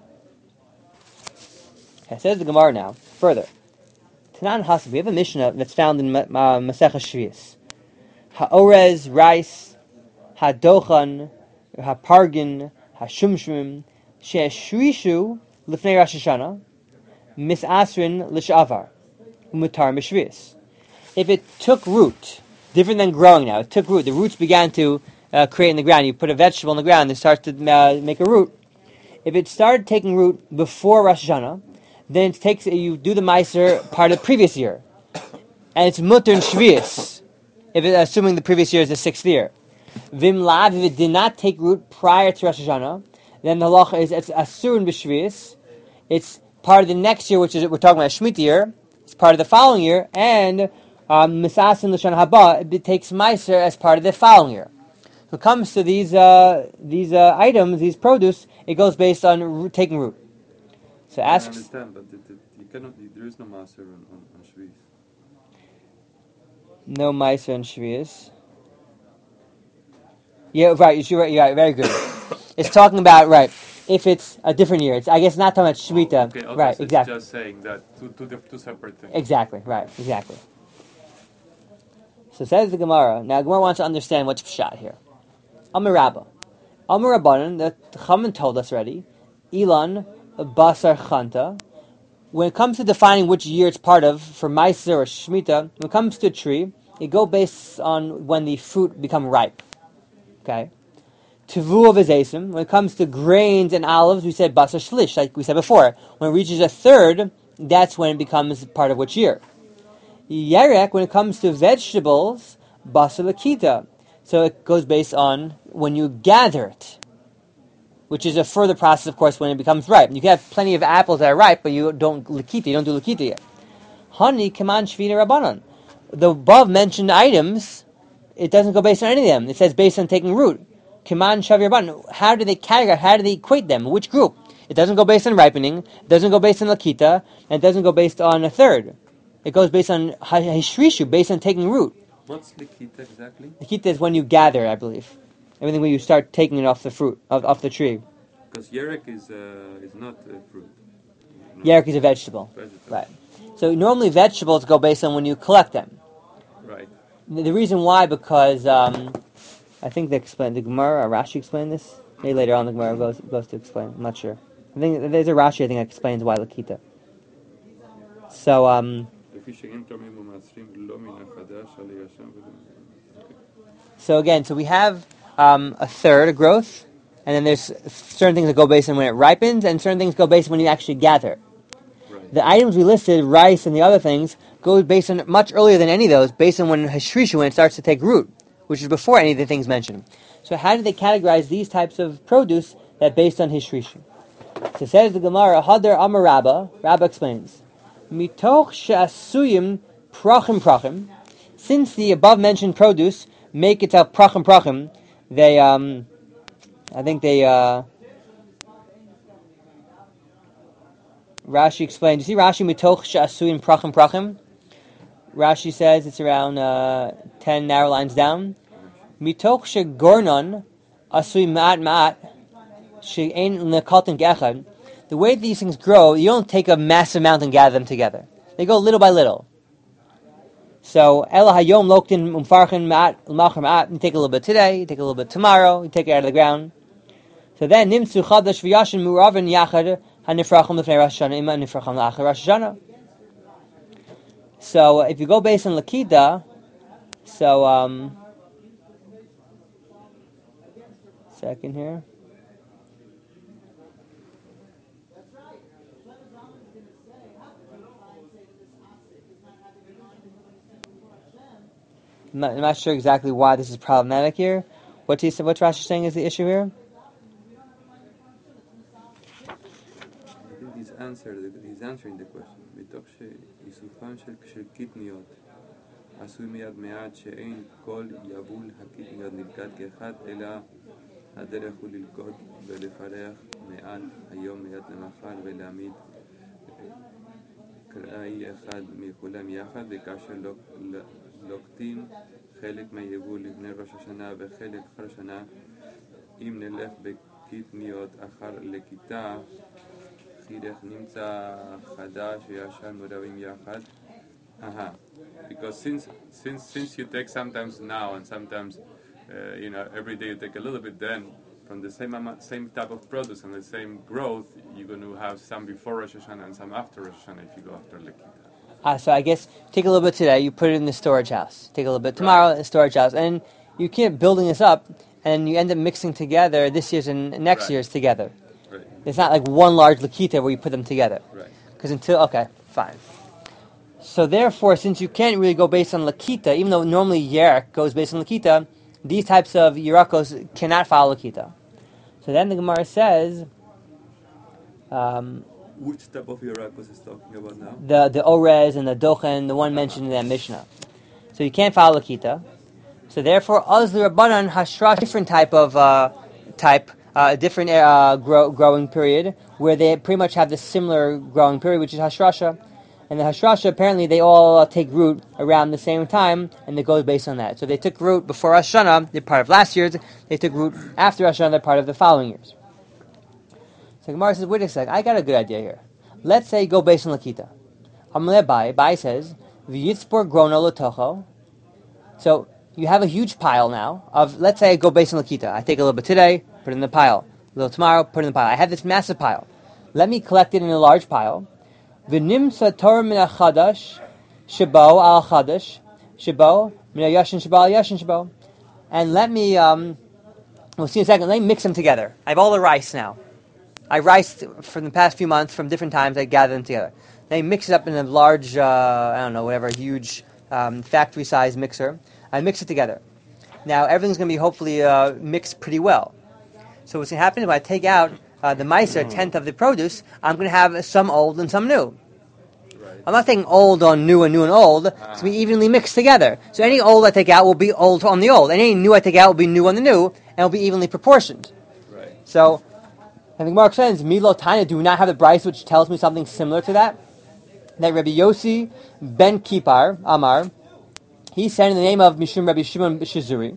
Okay, says the Gemara now. Further, Tanan Hasab, we have a Mishnah that's found in uh, Masechah Shvius. Ha'orez, rice, ha'dochan, ha'pargin, ha'shumshrim, she'eshrishu, L'fnei Rosh Hashanah, misasrin l'shavar, mutar mishvius. If it took root, different than growing now, it took root. The roots began to uh, create in the ground. You put a vegetable in the ground, it starts to uh, make a root. If it started taking root before Rosh Hashanah, then it takes you do the Meiser part of the previous year, and it's mutter and shvius. If it, assuming the previous year is the sixth year, vim lav, if it did not take root prior to Rosh Hashanah, then the halacha is it's asur and b'shvius. It's part of the next year, which is we're talking about Shemitah year. It's part of the following year, and misas and l'shana haba, it takes Meiser as part of the following year. When it comes to these uh, these uh, items, these produce, it goes based on root, taking root. So I asks. understand, but it, it, you cannot. There is no master on on, on Shvius. No Meiser and Shvius. Yeah, right. You're right. You're right. Very good. It's talking about right. If it's a different year, it's I guess not talking about Shemitah. Okay, okay, Right. so Exactly. it's just saying that two, two, two separate things. Exactly. Right. Exactly. So says the Gemara. Now, the Gemara wants to understand what's pshat here. Amar Rabba. Amar Rabbanan, the Chaman told us already. Ilan Basar Chanta. When it comes to defining which year it's part of, for Meiser or Shemitah, when it comes to a tree, it goes based on when the fruit become ripe. Okay? Tevu of Ezesim, when it comes to grains and olives, we said Basar Shlish, like we said before. When it reaches a third, that's when it becomes part of which year. Yerek, when it comes to vegetables, Basar Lakita. So it goes based on when you gather it, which is a further process, of course, when it becomes ripe. You can have plenty of apples that are ripe, but you don't Lakita, you don't do Lakita yet. Honey, Kaman Shvina Rabbanon. The above mentioned items, it doesn't go based on any of them. It says based on taking root. Kaman Shavi Rabbanon. How do they categorize? How do they equate them? Which group? It doesn't go based on ripening. It doesn't go based on Lakita. And it doesn't go based on a third. It goes based on Hishrishu, based on taking root. What's Likita exactly? Likita is when you gather, I believe. Everything when you start taking it off the fruit, off, off the tree. Because Yerek is uh, is not a fruit. No. Yerek is a vegetable. Vegetable. Right. So normally vegetables go based on when you collect them. Right. The, the reason why, because um, I think they explain, the Gemara, or Rashi explained this. Maybe later on the Gemara goes, goes to explain. I'm not sure. I think there's a Rashi, I think, that explains why Lakita. So, um... So again, so we have um, a third, a growth, and then there's certain things that go based on when it ripens, and certain things go based on when you actually gather. Right. The items we listed, rice and the other things, go based on much earlier than any of those, based on when Hashrishu, when it starts to take root, which is before any of the things mentioned. So how do they categorize these types of produce that based on Hashrishu? So says the Gemara, Hadar Amar Rabba, Rabba explains, Mitoch she'asuyim prachim prachim, since the above mentioned produce make itself prachim prachim, they, um, I think they, uh, Rashi explained, you see Rashi, mitoch she'asuyim prachim prachim? Rashi says it's around uh, ten narrow lines down. Mitoch she'gornon asuyim ma'at ma'at, she'ein lekaltin ge'echad. The way these things grow, you don't take a massive amount and gather them together. They go little by little. So, Ela hayom loktin umfarchen ma'at, l'machar ma'at, you take a little bit today, you take a little bit tomorrow, you take it out of the ground. So then, nimtzu chadash v'yashin mu'ravin yachad hanifrachim l'fnei Rosh Hashanah, ima nifrachim l'achar Rosh Hashanah. So, if you go based on Lakita, so, um, second here. I'm not, I'm not sure exactly why this is problematic here. What he said, what Rashi is saying is the issue here? I think he's answered. He's answering the question. מתוך שאיסופן של קטניות עשוי מיד מעט שאין כל יבול הקטניות נלכד כאחד אלא הדרך הוא ללכוד ולפרח מעט היום מיד למחר ולהעמיד קרעי אחד מכולם יחד וכאשר לוקטים חלק מהיבול לפני ראש השנה וחלק אחר השנה אם נלך בקטניות אחר לכיתה חידך נמצא חדש וישן מורבים יחד. Aha. Because since since since you take sometimes now and sometimes uh, you know every day you take a little bit, then from the same amount, same type of produce and the same growth, you're going to have some before Rosh Hashanah and some after Rosh Hashanah if you go after Lekita. Ah, so I guess take a little bit today, you put it in the storage house. Take a little bit tomorrow, right. In the storage house, and you keep building this up. and you end up mixing together this year's and next Right. year's together. Right. It's not like one large lakita where you put them together. Right. Because until, okay, fine. So therefore, since you can't really go based on lakita, even though normally yerk goes based on lakita, these types of yirakos cannot follow lakita. So then the Gemara says, um, Which type of Irakos is talking about now? the the orez and the dochen, the one mentioned in that Mishnah. So you can't follow lakita. So therefore, azli rabbanan hashrash, different type of uh, type, uh, different uh, grow, growing period where they pretty much have the similar growing period, which is hashrasha. And the hashrasha, apparently, they all uh, take root around the same time, and it goes based on that. So they took root before Rosh Hashanah, they're part of last year's. They took root after Rosh Hashanah, they're part of the following years. So Gemara says, wait a sec, I got a good idea here. Let's say go based on lakita. Amalei Bai, Bai says, v'yitzpor grono l'tocho. So you have a huge pile now of, let's say I go based on lakita. I take a little bit today, put it in the pile. A little tomorrow, put it in the pile. I have this massive pile. Let me collect it in a large pile. V'nimsa tor min ha-chadash shebo al chadash shebo min ha-yashin shebo al yashin shebo. And let me, um, we'll see in a second, let me mix them together. I have all the rice now. I rice from the past few months from different times. I gather them together. Then I mix it up in a large, uh, I don't know, whatever, huge um, factory-sized mixer. I mix it together. Now everything's going to be hopefully uh, mixed pretty well. So what's going to happen is when I take out uh, the meiser, tenth of the produce, I'm going to have some old and some new. Right. I'm not taking old on new and new and old. It's going to be evenly mixed together. So any old I take out will be old on the old. And any new I take out will be new on the new, and it will be evenly proportioned. Right. So, I think Mark says, Milo Tanya, do we not have the Bryce which tells me something similar to that? That Rabbi Yossi ben Kippar, Amar, he said in the name of Mishum Rabbi Shimon Shizuri,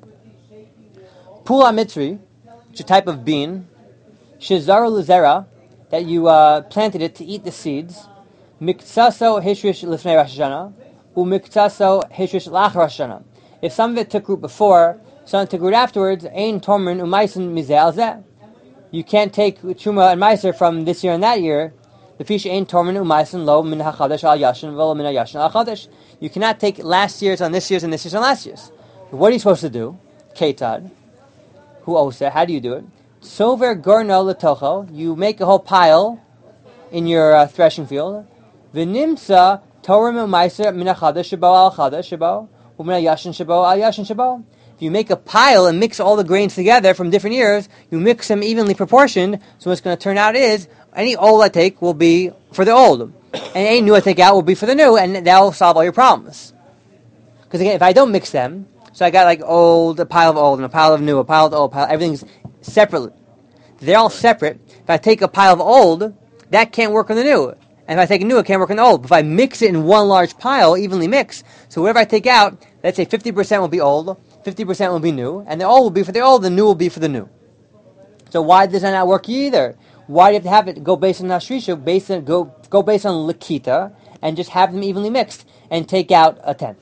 Pula Mitri, which is a type of bean, Shizaru Lizera, that you uh, planted it to eat the seeds, Miktsaso Hishrish Lifnei Rosh Hashanah, Umiktsaso Hishrish Lach Rosh Hashanah. If some of it took root before, some took root afterwards, Ein Tomrin Umaisen Mizeh Al Zeh. You can't take Truma and Meiser from this year and that year. The fish ain't tormin umaisen lo min hachadash al yashin v'lo min hayashin al chadash. You cannot take last year's on this year's and this year's on last year's. What are you supposed to do? Ketad. Who osa? How do you do it? Sover gorno letocho. You make a whole pile in your uh, threshing field. V'nimsa torim umaiser min hachadash shabo al chadash shabo u'min hayashin shabo al yashin shabo. If you make a pile and mix all the grains together from different years, you mix them evenly proportioned, so what's going to turn out is, any old I take will be for the old, and any new I take out will be for the new, and that'll solve all your problems. Because again, if I don't mix them, so I got like old, a pile of old, and a pile of new, a pile of old, pile, everything's separately. They're all separate. If I take a pile of old, that can't work on the new. And if I take a new, it can't work on the old. But if I mix it in one large pile, evenly mixed, so whatever I take out, let's say fifty percent will be old, fifty percent will be new, and the old will be for the old, the new will be for the new. So why does that not work either? Why do you have to have it go based on Nashrisha, based on, go, go based on Lakita, and just have them evenly mixed, and take out a tenth?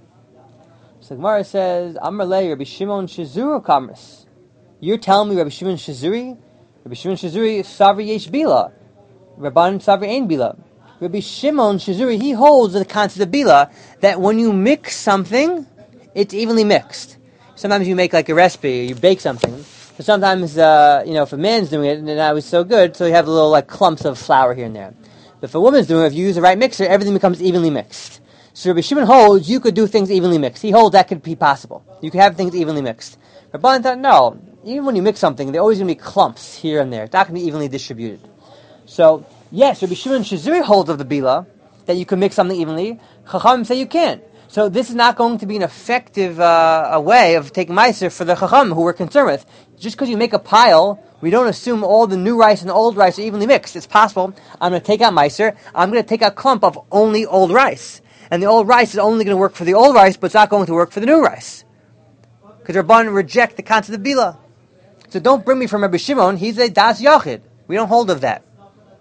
So Gemara says, Amar le Rabbi Shimon Shizuru Kamris. You're telling me Rabbi Shimon Shizuri? Rabbi Shimon Shizuri, Savri Yesh Bila. Rabban Savri Ein Bila. Rabbi Shimon Shizuri, he holds the concept of Bila, that when you mix something, it's evenly mixed. Sometimes you make like a recipe, you bake something. So sometimes, uh, you know, if a man's doing it, and that was so good, so you have little like clumps of flour here and there. But if a woman's doing it, if you use the right mixer, everything becomes evenly mixed. So Rabbi Shimon holds you could do things evenly mixed. He holds that could be possible. You could have things evenly mixed. Rabban thought, no, even when you mix something, there are always going to be clumps here and there. It's not going to be evenly distributed. So, yes, Rabbi Shimon Shizuri holds of the Bila, that you can mix something evenly. Chachamim say you can't. So this is not going to be an effective uh, a way of taking meiser for the Chacham who we're concerned with. Just because you make a pile, we don't assume all the new rice and the old rice are evenly mixed. It's possible I'm going to take out meiser, I'm going to take out a clump of only old rice. And the old rice is only going to work for the old rice, but it's not going to work for the new rice. Because Rabban reject the concept of Bila. So don't bring me from Rabbi Shimon, he's a Das Yachid. We don't hold of that.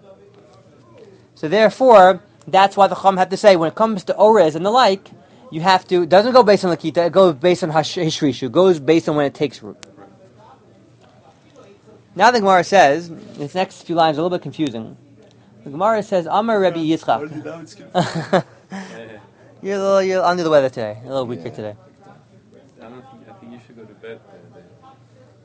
So therefore, that's why the Chacham have to say, when it comes to Orez and the like, you have to, it doesn't go based on Lakita, it goes based on Hishrishu, it goes based on when it takes root. Now the Gemara says, this next few lines are a little bit confusing. The Gemara says, Amar Rabbi Yitzchak. You're a little, you're under the weather today, a little weaker today. I don't think, I think you should go to bed.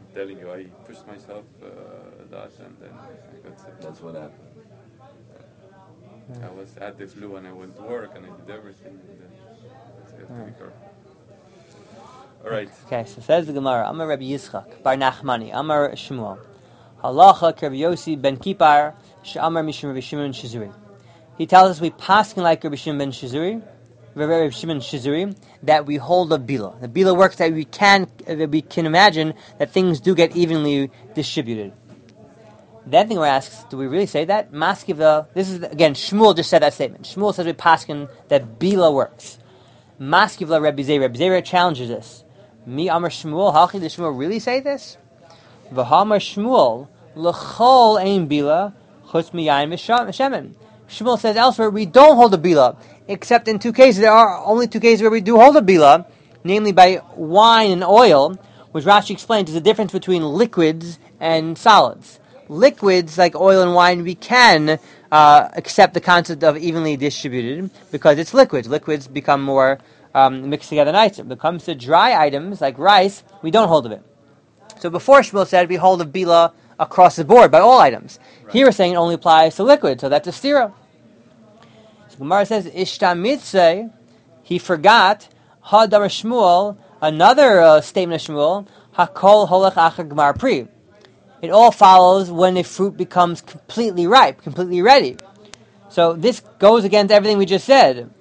telling you, I pushed myself uh, that, and then I got sick. That's what happened. I was at the flu and I went to work and I did everything. And then I had to be careful. All right. Okay, so says the Gemara, Amar Rabbi Yitzchak, Bar Nachmani, Amar Shmuel, Halacha Rabbi Yossi ben Kippar, She'amar Mishum Rabbi Shimon Shizuri. He tells us we paskin like Rabbi Shimon ben Shizuri, Rabbi Shimon Shizuri, that we hold a bila. The bila works that we can that we can imagine that things do get evenly distributed. Then the Gemara asks, do we really say that? Maskiva, this is, again, Shmuel just said that statement. Shmuel says we paskin that bila works. Maskivla Rabbi Zera. Rabbi Zera challenges this. Mi Amar Shmuel, Hachi, did Shmuel really say this? V'hamar Shmuel, l'chol ein bila, chutz miyayin v'shemen. Shmuel says elsewhere, we don't hold a bila, except in two cases. There are only two cases where we do hold a bila, namely by wine and oil, which Rashi explains is the difference between liquids and solids. Liquids, like oil and wine, we can uh, accept the concept of evenly distributed because it's liquids. Liquids become more um, mixed together nicer. When it comes to dry items, like rice, we don't hold of it. So before Shmuel said we hold a bila across the board by all items. Right. Here we're saying it only applies to liquid, so that's a stira. So Gemara says, Ishta mitzvah, he forgot, Hadar Shmuel, another uh, statement of Shmuel, Hakol holech achar gmar pri. It all follows when a fruit becomes completely ripe, completely ready. So this goes against everything we just said.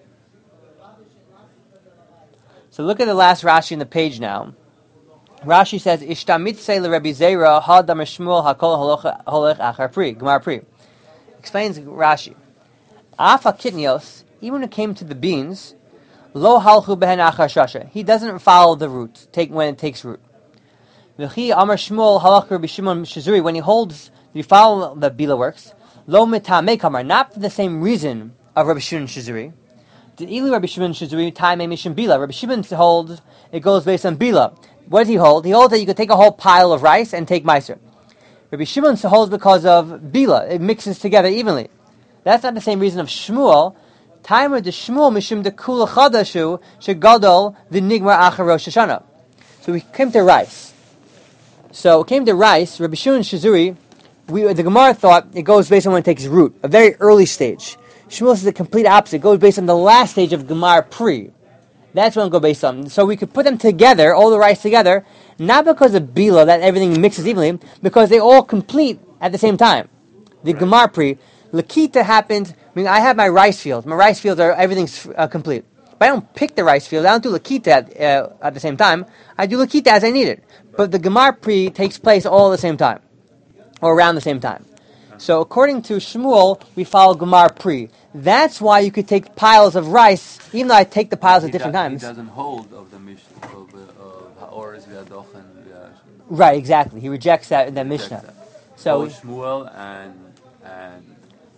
So look at the last Rashi in the page now. Rashi says, Ishta mitzvah l'Rebbi Zera hadam Shmuel hakol holech achar pri, gmar pri. Explains Rashi. Afa kitnios, even when it came to the beans, lo halchu behen achar shasha. He doesn't follow the root, take when it takes root. V'chi Amar Shmuel halach Rabbi Shimon Shizuri, when he holds, you follow the bila works, lo mitamei kamar, not for the same reason of Rabbi Shimon Shizuri. The ilu Rabbi Shimon Shizuri time mishim bila. Rabbi Shimon holds it goes based on bila. What does he hold? He holds that you could take a whole pile of rice and take meiser. Rabbi Shimon holds because of bila. It mixes together evenly. That's not the same reason of Shmuel. Time of the Shmuel mishim de kula chadashu shegadol v'nigmar achar Rosh Hashanah. So we came to rice. So it came to rice. Rabbi Shimon Shizuri, we the Gemara thought it goes based on when it takes root, a very early stage. Shmuel says the complete opposite. It goes based on the last stage of Gemar Pri. That's what it goes based on. So we could put them together, all the rice together, not because of Bila, that everything mixes evenly, because they all complete at the same time. The right. Gemar Pri, Lakita happens, I mean, I have my rice fields. My rice fields are, everything's uh, complete. But I don't pick the rice fields. I don't do Lakita at, uh, at the same time. I do Lakita as I need it. But the Gemar Pri takes place all at the same time, or around the same time. So according to Shmuel, we follow Gemar Pri. That's why you could take piles of rice, even though I take the piles at different does, times. He doesn't hold of the Mishnah, of, uh, of Ha'oris v'Adoch and v'Ash. Right, exactly. He rejects that in that Mishnah. That. So both Shmuel and and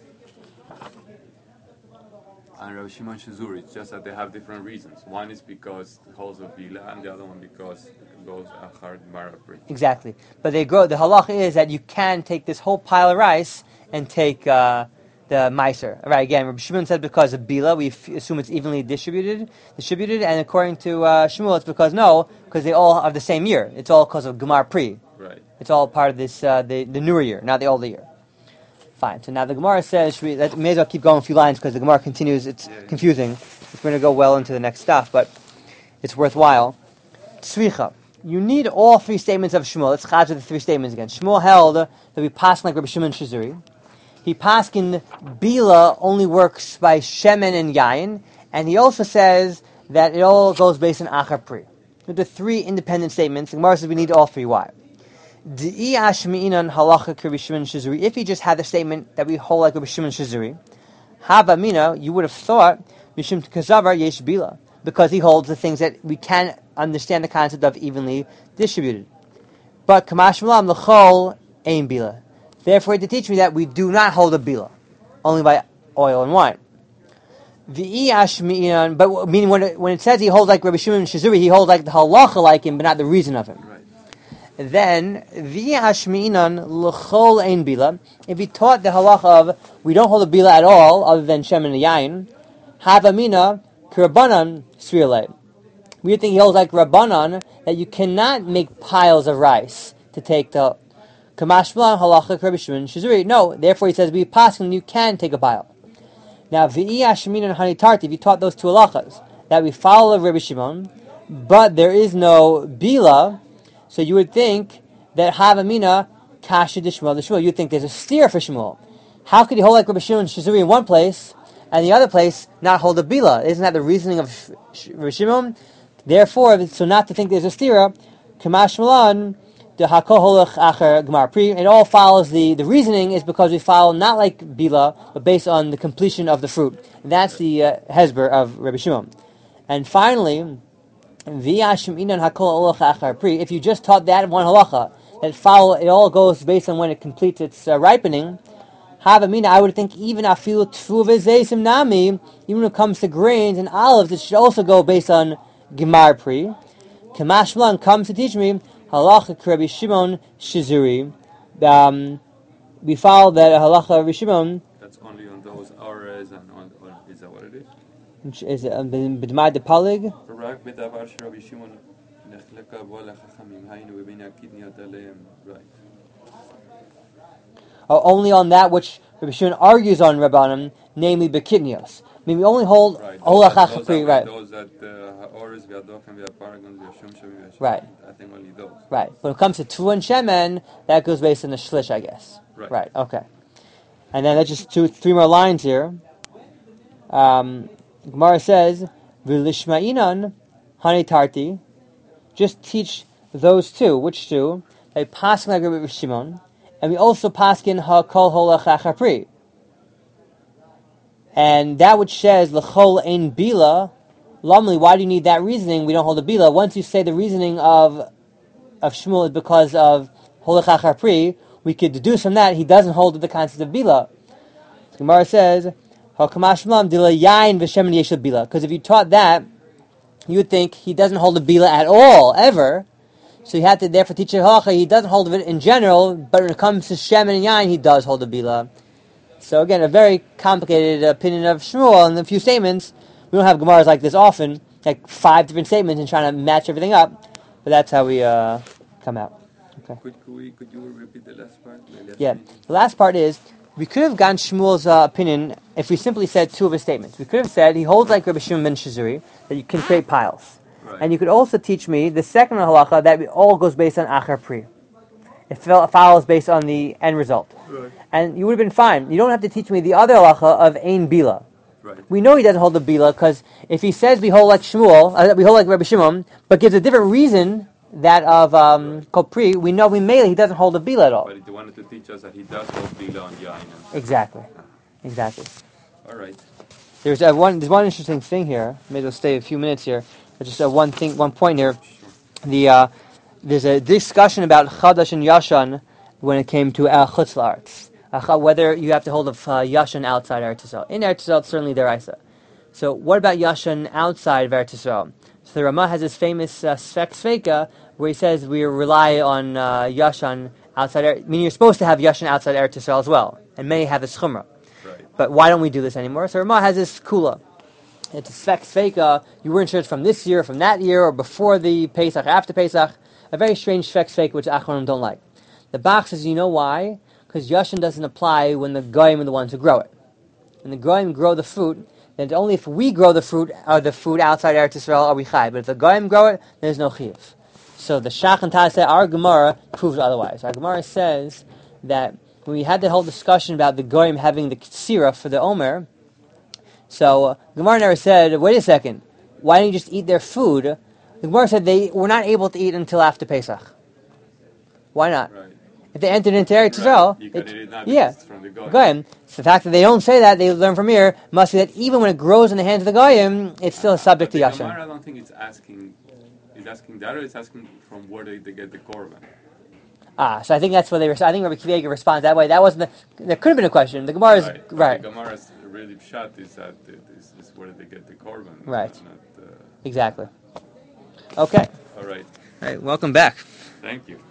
and Rav Shimon Shizuri, it's just that they have different reasons. One is because it holds of Bila, and the other one because it goes Achar Gemara Pri. Exactly. But they grow. The halacha is that you can take this whole pile of rice and take uh, the meiser. Right, again, Rabbi Shimon said because of Bila, we f- assume it's evenly distributed, distributed, and according to uh, Shmuel, it's because no, because they all are the same year. It's all because of Gemar Pri. Right. It's all part of this, uh, the, the newer year, not the older year. Fine. So now the Gemara says, we, let, may as well keep going a few lines because the Gemara continues. It's yeah, confusing. It's going to go well into the next stuff, but it's worthwhile. Tzvicha. You need all three statements of Shmuel. Let's chaz with the three statements again. Shmuel held that we pass like Rabbi Shimon Shizuri. He paskin Bila only works by Shemen and Yain, and he also says that it all goes based on Achar Pri. The three independent statements. The Gemara says we need all three. Why? If he just had the statement that we hold like Rabbi Shimon Shizuri, Haba Mina, you would have thought Mishum Kazavar Yesh Bila, because he holds the things that we can understand the concept of evenly distributed. But Kamash Malam L'chol Ein Bila. Therefore, to teach me that we do not hold a Bila, only by oil and wine. But meaning when it, when it says he holds like Rabbi Shimon Shizuri, he holds like the halacha like him, but not the reason of him. Right. Then, l'chol ein bila, if he taught the halacha of we don't hold a bila at all, other than shem and yain, havamina k'rabbanan svirle. We think he holds like Rabbanan that you cannot make piles of rice to take the Kamash Malan halacha Rabbi Shimon Shizuri. No, therefore he says we pass and you can take a bile. Now v'i Hashmin and Hani Tarti, if you taught those two halachas, that we follow Rabbi Shimon, but there is no bila, so you would think that Havamina Kasha de Shmuel de Shmuel. You'd think there's a steer for Shmuel. How could he hold like Rabbi Shimon Shizuri in one place and the other place not hold a bila? Isn't that the reasoning of Rabbi Shimon? Therefore, so not to think there's a stira, Kamash Malan, the Hakol Holach Acher Gemar Pri, it all follows the, the reasoning is because we follow not like Bila, but based on the completion of the fruit. And that's the uh, Hezber of Rabbi Shimon. And finally, V'yashim Inan Hakol Holach Acher Pri, if you just taught that one halacha, that follow, it all goes based on when it completes its uh, ripening, Havamina, I would think even Afilu Tfu V'Zeisim Nami, even when it comes to grains and olives, it should also go based on Gemar Pri. Kamash Malan comes to teach me halacha Rabbi Shimon Shizuri. Um, we follow that halacha Rabbi Shimon. That's only on those hours and on, on is that what it is? Which is b'dmai de palig. Rak b'davar Rabbi Shimon nechleka bo lechachamim haynu b'bnei akidniyat aleim. Right. Oh, only on that which Rabbi Shimon argues on Rabbanim, namely Bekidnios. I mean, we only hold right. Olach Those, HaChapri, are, right. Those that Ha'oris, V'Adochem, V'Aparagons, V'Yashum Shem, V'Yashum. Right. I think only those. Right. When it comes to Tu and Shemen, that goes based on the Shlish, I guess. Right. Right, okay. And then that's just two, three more lines here. Um, Gemara says, V'lishma'inan Hani Tarti, just teach those two. Which two? They pass like Rabbi Shimon, and we also paskin ha'kol holach achapri. And that which says l'chol ein bila, lamli. Why do you need that reasoning? We don't hold a bila. Once you say the reasoning of of Shmuel is because of holach achapri, we could deduce from that he doesn't hold the concept of bila. So Gemara says ha'kamash malam dila yain v'shemen yeshel bila. Because if you taught that, you would think he doesn't hold a bila at all ever. So you have to therefore teach a halacha. He doesn't hold of it in general, but when it comes to shemen and yain, he does hold a bila. So again, a very complicated opinion of Shmuel in a few statements. We don't have Gemaras like this often, like five different statements and trying to match everything up. But that's how we uh, come out. Okay. Could, could, we, could you repeat the last part? The last Yeah, minute? the last part is we could have gotten Shmuel's uh, opinion if we simply said two of his statements. We could have said he holds like Rabbi Shimon ben Shizuri that you can create piles. Right. And you could also teach me the second halacha that it all goes based on Achar Pri. It follows based on the end result. Right. And you would have been fine. You don't have to teach me the other halacha of Ein Bila. Right. We know he doesn't hold the Bila because if he says we hold like Shmuel, uh, we hold like Rabbi Shimon, but gives a different reason, that of um, right. Kopri, we know we made he doesn't hold the Bila at all. But he wanted to teach us that he does hold Bila on Yain. Exactly. Exactly. All right. There's uh, one. There's one interesting thing here. Maybe we'll stay a few minutes here. But just uh, one thing, one point here. Sure. The uh, there's a discussion about Chadash and Yashan when it came to uh, Chutz La'aretz. Uh, whether you have to hold of uh, Yashan outside Eretz Yisrael. In Eretz Yisrael, it's certainly deraisa. So what about Yashan outside of Eretz Yisrael? So the Ramah has this famous uh, Sfek Sveika where he says we rely on uh, Yashan outside. I mean, you're supposed to have Yashan outside Eretz Yisrael as well, and many have this Chumrah. Right. But why don't we do this anymore? So Ramah has this Kula. It's a Sfek Sveika. You weren't sure it's from this year, from that year, or before the Pesach, after Pesach. A very strange Sfek Sveika which Achronim don't like. The Bach says, you know why? Because Yashan doesn't apply when the Goyim are the ones who grow it. When the Goyim grow the fruit, then only if we grow the fruit, or the food outside Eretz Yisrael, are we chai. But if the Goyim grow it, there's no chiyuv. So the Shach and Taz say, our Gemara proves otherwise. Our Gemara says that when we had the whole discussion about the Goyim having the Ksira for the Omer, so uh, Gemara never said, wait a second, why don't you just eat their food? The Gemara said they were not able to eat until after Pesach. Why not? Right. If they entered into Eretz Yisrael, right. You can eat it now yeah, because it's from the Goyim. Goyim. So the fact that they don't say that, they learn from here, must be that even when it grows in the hands of the Goyim, it's still subject but to the Yashan. Gemara, I don't think it's asking, it's asking that, or it's asking from where they, they get the korban. Ah, so I think that's what they were. I think Rabbi Kiva Eiger responds that way. That wasn't the. There could have been a question. The Gemara is Right. right. The Gemara's really shot is that it is, is where they get the korban. Right. Not, uh, Exactly. Okay. all right. All right. Welcome back. Thank you.